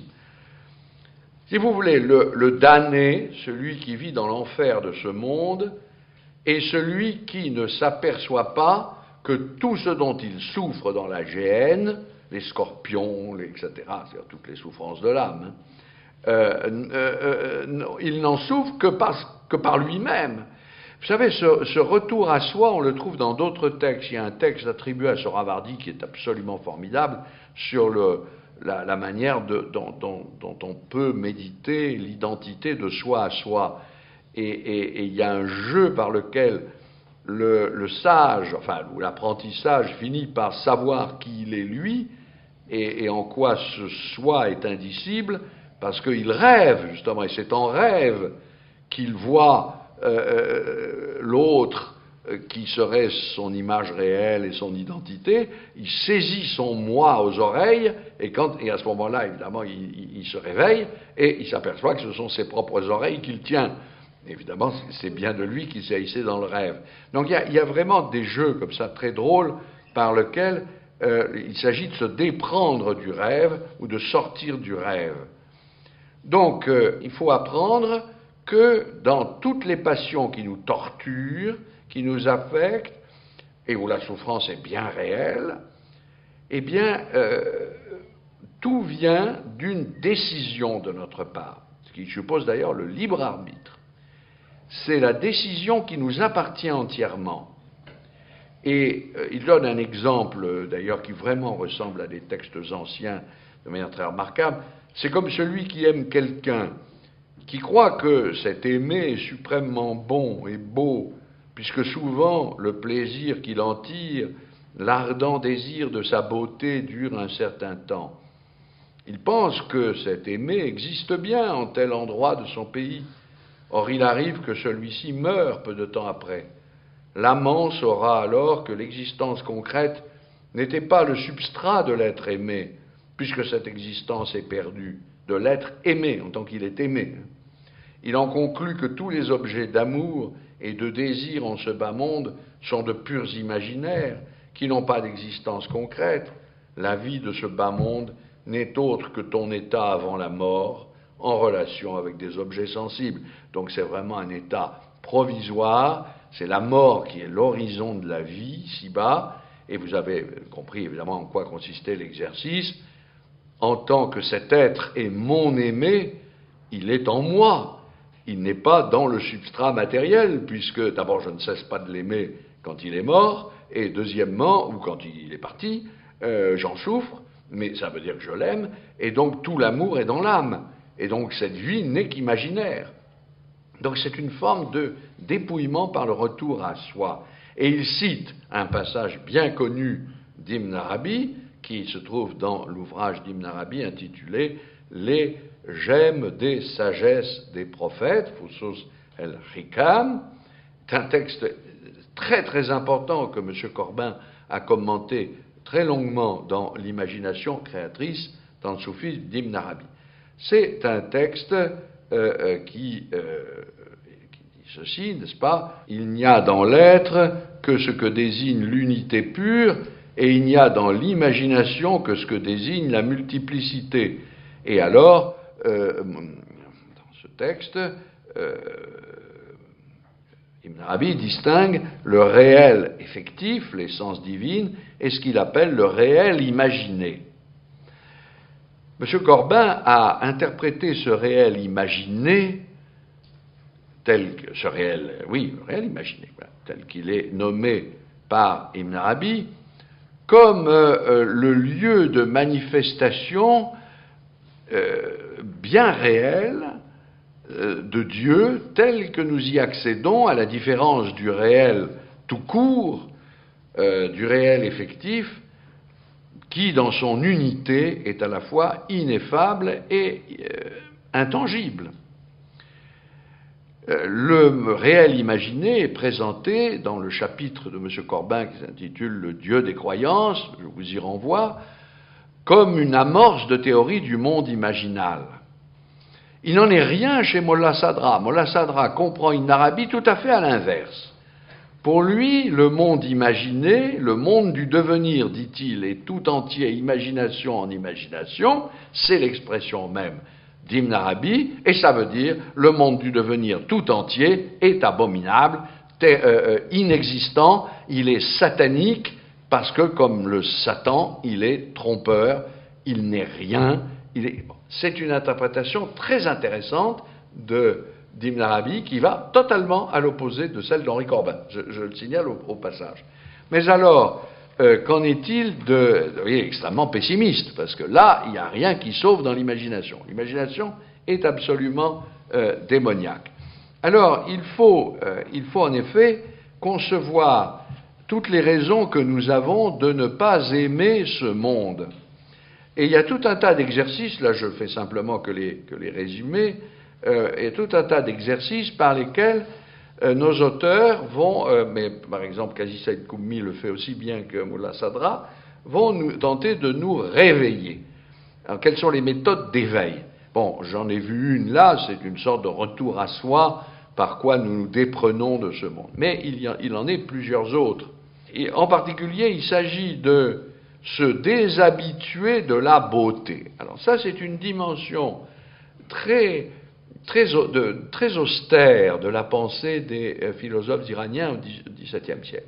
Si vous voulez, le, le damné, celui qui vit dans l'enfer de ce monde, est celui qui ne s'aperçoit pas que tout ce dont il souffre dans la géhenne, les scorpions, les, et cetera, c'est-à-dire toutes les souffrances de l'âme, hein, euh, euh, euh, il n'en souffre que par, que par lui-même. Vous savez, ce, ce retour à soi, on le trouve dans d'autres textes. Il y a un texte attribué à Sohrawardi qui est absolument formidable sur le, la, la manière de, dont, dont, dont on peut méditer l'identité de soi à soi. Et, et, et il y a un jeu par lequel le, le sage, enfin, ou l'apprentissage finit par savoir qui il est lui et, et en quoi ce soi est indicible, parce qu'il rêve, justement, et c'est en rêve qu'il voit Euh, l'autre euh, qui serait son image réelle et son identité, il saisit son moi aux oreilles, et, quand, et à ce moment-là, évidemment, il, il, il se réveille, et il s'aperçoit que ce sont ses propres oreilles qu'il tient. Évidemment, c'est bien de lui qu'il s'est hissé dans le rêve. Donc il y a, il y a vraiment des jeux comme ça, très drôles, par lesquels euh, il s'agit de se déprendre du rêve, ou de sortir du rêve. Donc, euh, il faut apprendre que dans toutes les passions qui nous torturent, qui nous affectent, et où la souffrance est bien réelle, eh bien, euh, tout vient d'une décision de notre part, ce qui suppose d'ailleurs le libre arbitre. C'est la décision qui nous appartient entièrement. Et euh, il donne un exemple, d'ailleurs, qui vraiment ressemble à des textes anciens de manière très remarquable. C'est comme celui qui aime quelqu'un, qui croit que cet aimé est suprêmement bon et beau puisque souvent le plaisir qu'il en tire, l'ardent désir de sa beauté dure un certain temps. Il pense que cet aimé existe bien en tel endroit de son pays. Or il arrive que celui-ci meure peu de temps après. L'amant saura alors que l'existence concrète n'était pas le substrat de l'être aimé, puisque cette existence est perdue, de l'être aimé en tant qu'il est aimé. Il en conclut que tous les objets d'amour et de désir en ce bas monde sont de purs imaginaires, qui n'ont pas d'existence concrète. La vie de ce bas monde n'est autre que ton état avant la mort, en relation avec des objets sensibles. Donc c'est vraiment un état provisoire, c'est la mort qui est l'horizon de la vie, ici-bas, et vous avez compris évidemment en quoi consistait l'exercice. En tant que cet être est mon aimé, il est en moi, il n'est pas dans le substrat matériel, puisque d'abord je ne cesse pas de l'aimer quand il est mort, et deuxièmement, ou quand il est parti, euh, j'en souffre, mais ça veut dire que je l'aime, et donc tout l'amour est dans l'âme, et donc cette vie n'est qu'imaginaire. Donc c'est une forme de dépouillement par le retour à soi. Et il cite un passage bien connu d'Ibn Arabi, qui se trouve dans l'ouvrage d'Ibn Arabi intitulé « Les gemmes des sagesses des prophètes », Fusus el-Hikam. C'est un texte très très important que M. Corbin a commenté très longuement dans l'imagination créatrice dans le soufisme d'Ibn Arabi. C'est un texte euh, euh, qui, euh, qui dit ceci, n'est-ce pas? Il n'y a dans l'être que ce que désigne l'unité pure, et il n'y a dans l'imagination que ce que désigne la multiplicité. Et alors, euh, dans ce texte, euh, Ibn Arabi distingue le réel effectif, l'essence divine, et ce qu'il appelle le réel imaginé. M. Corbin a interprété ce réel imaginé, tel que ce réel, oui, le réel imaginé, voilà, tel qu'il est nommé par Ibn Arabi, comme euh, le lieu de manifestation euh, bien réel euh, de Dieu, tel que nous y accédons, à la différence du réel tout court, euh, du réel effectif, qui, dans son unité, est à la fois ineffable et euh, intangible. Euh, le réel imaginé est présenté dans le chapitre de M. Corbin qui s'intitule « Le Dieu des croyances », je vous y renvoie, comme une amorce de théorie du monde imaginal. Il n'en est rien chez Mollah Sadra. Mollah Sadra comprend Ibn Arabi tout à fait à l'inverse. Pour lui, le monde imaginé, le monde du devenir, dit-il, est tout entier imagination en imagination, c'est l'expression même d'Ibn Arabi, et ça veut dire le monde du devenir tout entier est abominable, euh, euh, inexistant, il est satanique, parce que comme le Satan, il est trompeur, il n'est rien. Il est... bon, c'est une interprétation très intéressante de d'Ibn Arabi, qui va totalement à l'opposé de celle d'Henri Corbin. Je, je le signale au, au passage. Mais alors, euh, qu'en est-il de... Vous voyez, extrêmement pessimiste, parce que là, il n'y a rien qui sauve dans l'imagination. L'imagination est absolument euh, démoniaque. Alors, il faut, euh, il faut en effet concevoir toutes les raisons que nous avons de ne pas aimer ce monde. Et il y a tout un tas d'exercices, là je fais simplement que les, que les résumer, Euh, et tout un tas d'exercices par lesquels euh, nos auteurs vont, euh, mais par exemple Qazi Saïd Koumi le fait aussi bien que Mollah Sadra, vont nous, tenter de nous réveiller. Alors, quelles sont les méthodes d'éveil? Bon, j'en ai vu une là, c'est une sorte de retour à soi, par quoi nous nous déprenons de ce monde. Mais il, y a, il en est plusieurs autres. Et en particulier, il s'agit de se déshabituer de la beauté. Alors ça, c'est une dimension très... Très, de, très austère de la pensée des euh, philosophes iraniens au dix-septième siècle,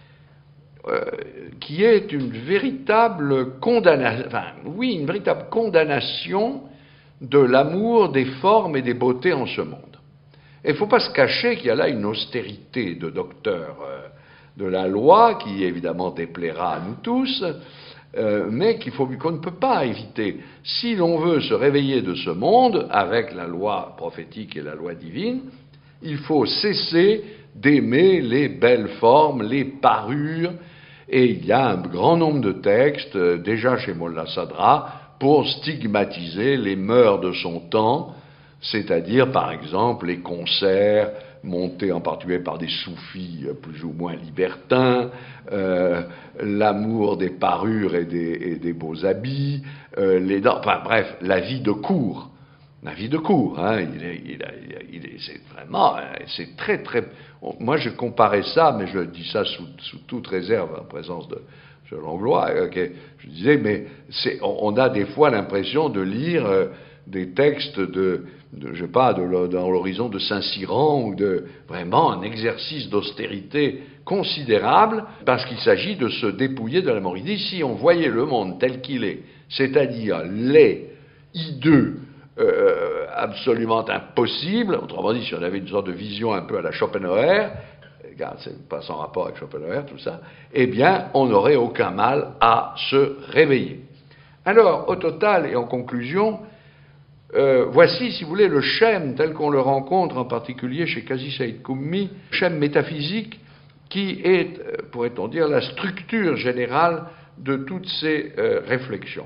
euh, qui est une véritable condamnation, enfin, oui, une véritable condamnation de l'amour des formes et des beautés en ce monde. Et il ne faut pas se cacher qu'il y a là une austérité de docteur euh, de la loi, qui évidemment déplaira à nous tous, Euh, mais qu'il faut, qu'on ne peut pas éviter. Si l'on veut se réveiller de ce monde avec la loi prophétique et la loi divine, Il faut cesser d'aimer les belles formes, les parures, et il y a un grand nombre de textes, déjà chez Molla Sadra, pour stigmatiser les mœurs de son temps, c'est-à-dire par exemple les concerts montés en particulier par des soufis plus ou moins libertins, euh, l'amour des parures et des, et des beaux habits, euh, les, enfin bref, la vie de cour. La vie de cour, hein, il est, il a, il est, c'est vraiment, c'est très très. Moi, je comparais ça, mais je dis ça sous, sous toute réserve en présence de M. Langlois. Okay, je disais, mais c'est, on a des fois l'impression de lire euh, des textes de, de, je sais pas, de, dans l'horizon de Saint-Cyran ou de vraiment un exercice d'austérité considérable, parce qu'il s'agit de se dépouiller de la mort. Il dit, si on voyait le monde tel qu'il est, c'est-à-dire laid, hideux, Euh, absolument impossible, autrement dit, si on avait une sorte de vision un peu à la Schopenhauer, regarde, c'est pas sans rapport avec Schopenhauer, tout ça, eh bien, on n'aurait aucun mal à se réveiller. Alors, au total et en conclusion, euh, voici, si vous voulez, le schème tel qu'on le rencontre en particulier chez Qazi Saïd Koumi, schème métaphysique qui est, pourrait-on dire, la structure générale de toutes ces euh, réflexions.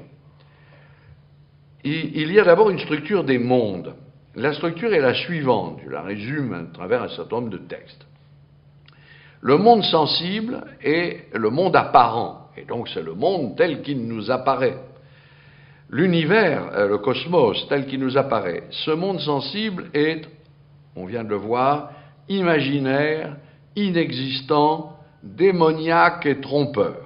Il y a d'abord une structure des mondes. La structure est la suivante, je la résume à travers un certain nombre de textes. Le monde sensible est le monde apparent, et donc c'est le monde tel qu'il nous apparaît. L'univers, le cosmos tel qu'il nous apparaît, ce monde sensible est, on vient de le voir, imaginaire, inexistant, démoniaque et trompeur.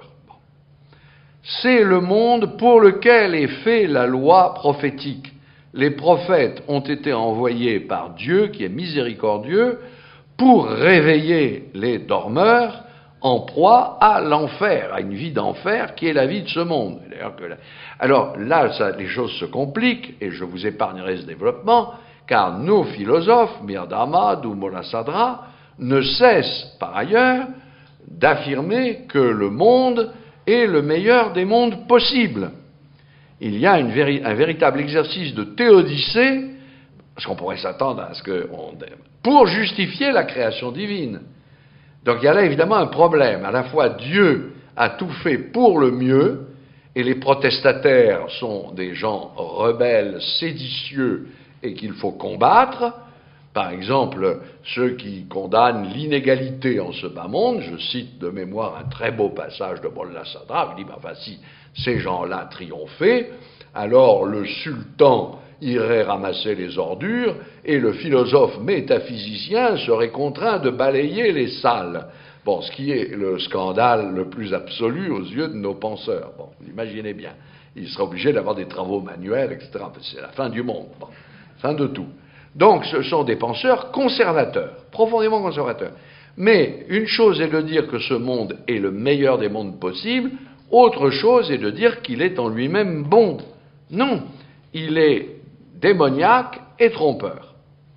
C'est le monde pour lequel est faite la loi prophétique. Les prophètes ont été envoyés par Dieu, qui est miséricordieux, pour réveiller les dormeurs en proie à l'enfer, à une vie d'enfer qui est la vie de ce monde. Alors là, ça, les choses se compliquent, et je vous épargnerai ce développement, car nos philosophes, Mird Ahmad ou Molla Sadra, ne cessent par ailleurs d'affirmer que le monde est le meilleur des mondes possibles. Il y a une véri- un véritable exercice de théodicée, parce qu'on pourrait s'attendre à ce que... On, pour justifier la création divine. Donc il y a là évidemment un problème. À la fois Dieu a tout fait pour le mieux, et les protestataires sont des gens rebelles, séditieux, et qu'il faut combattre. Par exemple, ceux qui condamnent l'inégalité en ce bas monde, je cite de mémoire un très beau passage de Molla Sadra, il dit, ben, enfin, si ces gens-là triomphaient, alors le sultan irait ramasser les ordures et le philosophe métaphysicien serait contraint de balayer les salles. Bon, ce qui est le scandale le plus absolu aux yeux de nos penseurs. Bon, vous imaginez bien. Il sera obligé d'avoir des travaux manuels, et cetera. C'est la fin du monde. Bon, fin de tout. Donc, ce sont des penseurs conservateurs, profondément conservateurs. Mais une chose est de dire que ce monde est le meilleur des mondes possibles, autre chose est de dire qu'il est en lui-même bon. Non, il est démoniaque et trompeur.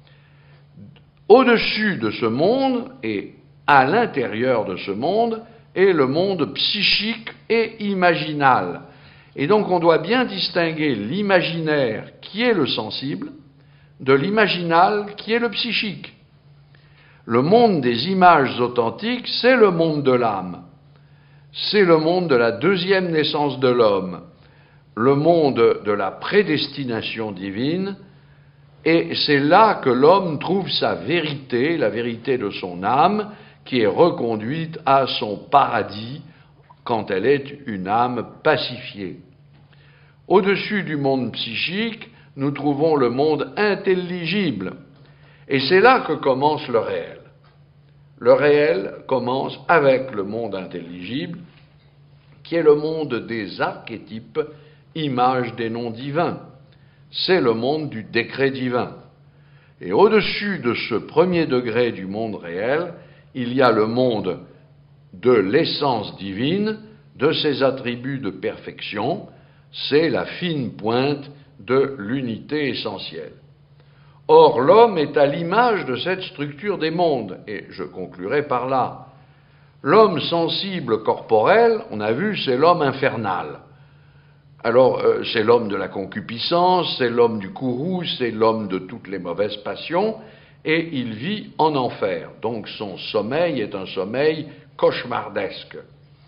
Au-dessus de ce monde et à l'intérieur de ce monde est le monde psychique et imaginal. Et donc on doit bien distinguer l'imaginaire qui est le sensible de l'imaginal qui est le psychique. Le monde des images authentiques, c'est le monde de l'âme. C'est le monde de la deuxième naissance de l'homme, le monde de la prédestination divine, et c'est là que l'homme trouve sa vérité, la vérité de son âme, qui est reconduite à son paradis quand elle est une âme pacifiée. Au-dessus du monde psychique, nous trouvons le monde intelligible. Et c'est là que commence le réel. Le réel commence avec le monde intelligible, qui est le monde des archétypes, images des noms divins. C'est le monde du décret divin. Et au-dessus de ce premier degré du monde réel, il y a le monde de l'essence divine, de ses attributs de perfection. C'est la fine pointe de l'unité essentielle. Or, l'homme est à l'image de cette structure des mondes, et je conclurai par là. L'homme sensible corporel, on a vu, c'est l'homme infernal. Alors, euh, c'est l'homme de la concupiscence, c'est l'homme du courroux, c'est l'homme de toutes les mauvaises passions, et il vit en enfer. Donc son sommeil est un sommeil cauchemardesque.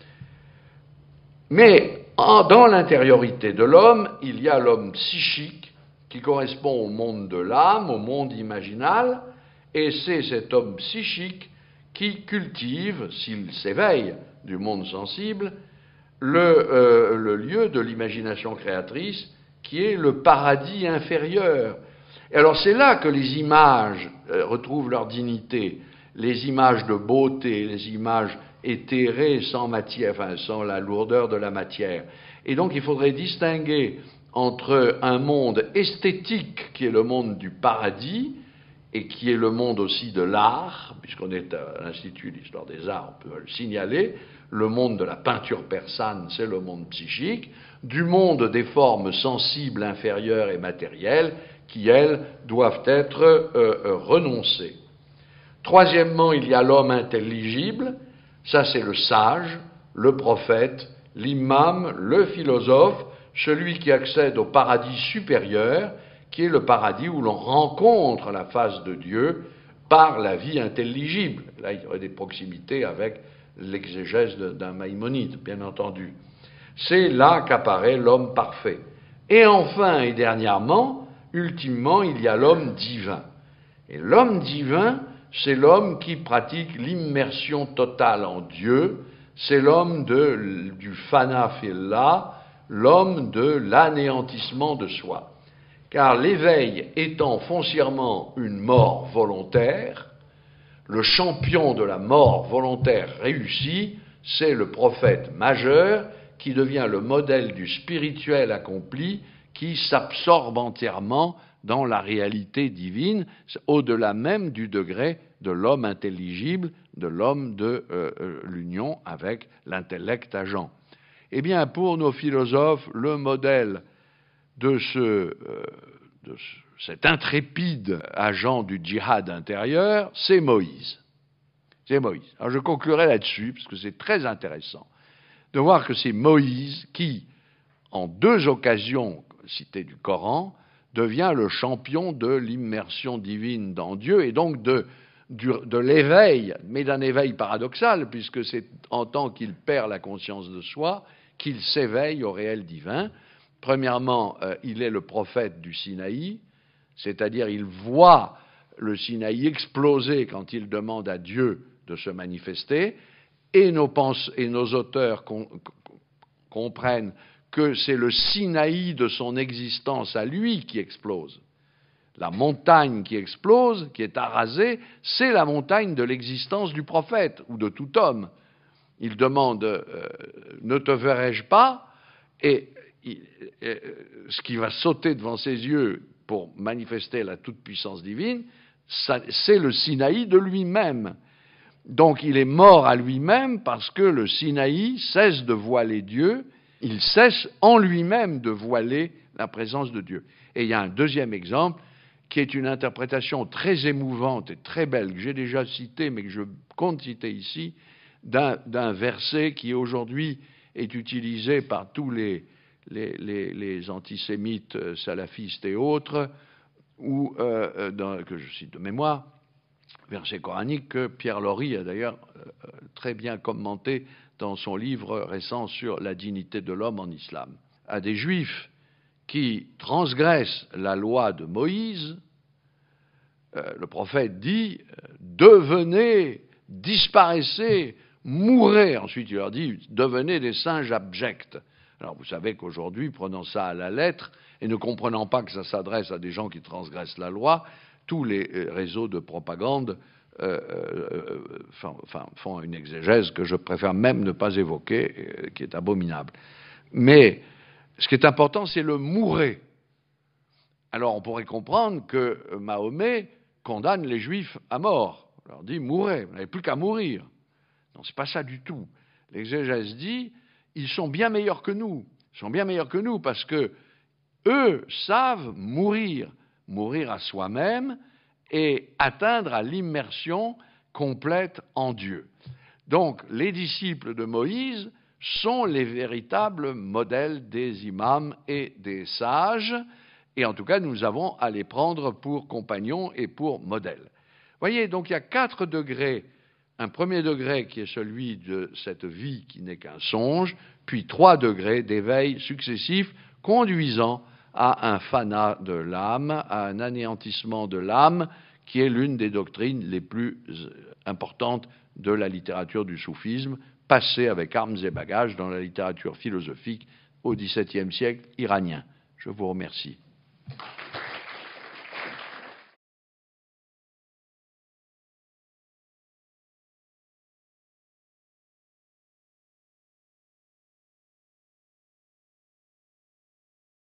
Mais en, dans l'intériorité de l'homme, il y a l'homme psychique qui correspond au monde de l'âme, au monde imaginal, et c'est cet homme psychique qui cultive, s'il s'éveille du monde sensible, le, euh, le lieu de l'imagination créatrice, qui est le paradis inférieur. Et alors c'est là que les images euh, retrouvent leur dignité, les images de beauté, les images éthérées sans matière, enfin sans la lourdeur de la matière. Et donc il faudrait distinguer entre un monde esthétique qui est le monde du paradis et qui est le monde aussi de l'art, puisqu'on est à l'Institut d'Histoire des Arts, on peut le signaler, le monde de la peinture persane, c'est le monde psychique, du monde des formes sensibles, inférieures et matérielles, qui, elles, doivent être euh, euh, renoncées. Troisièmement, il y a l'homme intelligible, ça c'est le sage, le prophète, l'imam, le philosophe, celui qui accède au paradis supérieur, qui est le paradis où l'on rencontre la face de Dieu par la vie intelligible. Là, il y aurait des proximités avec l'exégèse d'un Maïmonide, bien entendu. C'est là qu'apparaît l'homme parfait. Et enfin, et dernièrement, ultimement, il y a l'homme divin. Et l'homme divin, c'est l'homme qui pratique l'immersion totale en Dieu, c'est l'homme de, du fana fillah, l'homme de l'anéantissement de soi. Car l'éveil étant foncièrement une mort volontaire, le champion de la mort volontaire réussie, c'est le prophète majeur qui devient le modèle du spirituel accompli qui s'absorbe entièrement dans la réalité divine, au-delà même du degré de l'homme intelligible, de l'homme de euh, l'union avec l'intellect agent. Eh bien, pour nos philosophes, le modèle de, ce, euh, de ce, cet intrépide agent du djihad intérieur, c'est Moïse. C'est Moïse. Alors je conclurai là-dessus, parce que c'est très intéressant de voir que c'est Moïse qui, en deux occasions citées du Coran, devient le champion de l'immersion divine dans Dieu, et donc de, du, de l'éveil, mais d'un éveil paradoxal, puisque c'est en tant qu'il perd la conscience de soi qu'il s'éveille au réel divin. Premièrement, euh, il est le prophète du Sinaï, c'est-à-dire il voit le Sinaï exploser quand il demande à Dieu de se manifester, et nos, pense, et nos auteurs com, comprennent que c'est le Sinaï de son existence à lui qui explose. La montagne qui explose, qui est arasée, c'est la montagne de l'existence du prophète ou de tout homme. Il demande euh, « Ne te verrai-je pas ?» et il, euh, ce qui va sauter devant ses yeux pour manifester la toute-puissance divine, ça, c'est le Sinaï de lui-même. Donc il est mort à lui-même parce que le Sinaï cesse de voiler Dieu, il cesse en lui-même de voiler la présence de Dieu. Et il y a un deuxième exemple qui est une interprétation très émouvante et très belle, que j'ai déjà citée, mais que je compte citer ici, d'un, d'un verset qui aujourd'hui est utilisé par tous les, les, les, les antisémites salafistes et autres, ou euh, dans, que je cite de mémoire, verset coranique que Pierre Lori a d'ailleurs euh, très bien commenté dans son livre récent sur la dignité de l'homme en islam. À des juifs qui transgressent la loi de Moïse, euh, le prophète dit « devenez, disparaissez, mourrez ». Ensuite, il leur dit « devenez des singes abjects ». Alors vous savez qu'aujourd'hui, prenant ça à la lettre et ne comprenant pas que ça s'adresse à des gens qui transgressent la loi, tous les réseaux de propagande euh, euh, enfin, font une exégèse que je préfère même ne pas évoquer, euh, qui est abominable. Mais ce qui est important, c'est le mourrez. Alors on pourrait comprendre que Mahomet condamne les Juifs à mort. On leur dit mourrez, vous n'avez plus qu'à mourir. Non, c'est pas ça du tout. L'exégèse dit ils sont bien meilleurs que nous. Ils sont bien meilleurs que nous parce que eux savent mourir. Mourir à soi-même et atteindre à l'immersion complète en Dieu. Donc, les disciples de Moïse sont les véritables modèles des imams et des sages, et en tout cas, nous avons à les prendre pour compagnons et pour modèles. voyez, donc il y a quatre degrés. Un premier degré qui est celui de cette vie qui n'est qu'un songe, puis trois degrés d'éveil successifs conduisant à un fanat de l'âme, à un anéantissement de l'âme, qui est l'une des doctrines les plus importantes de la littérature du soufisme, passée avec armes et bagages dans la littérature philosophique au dix-septième siècle iranien. Je vous remercie.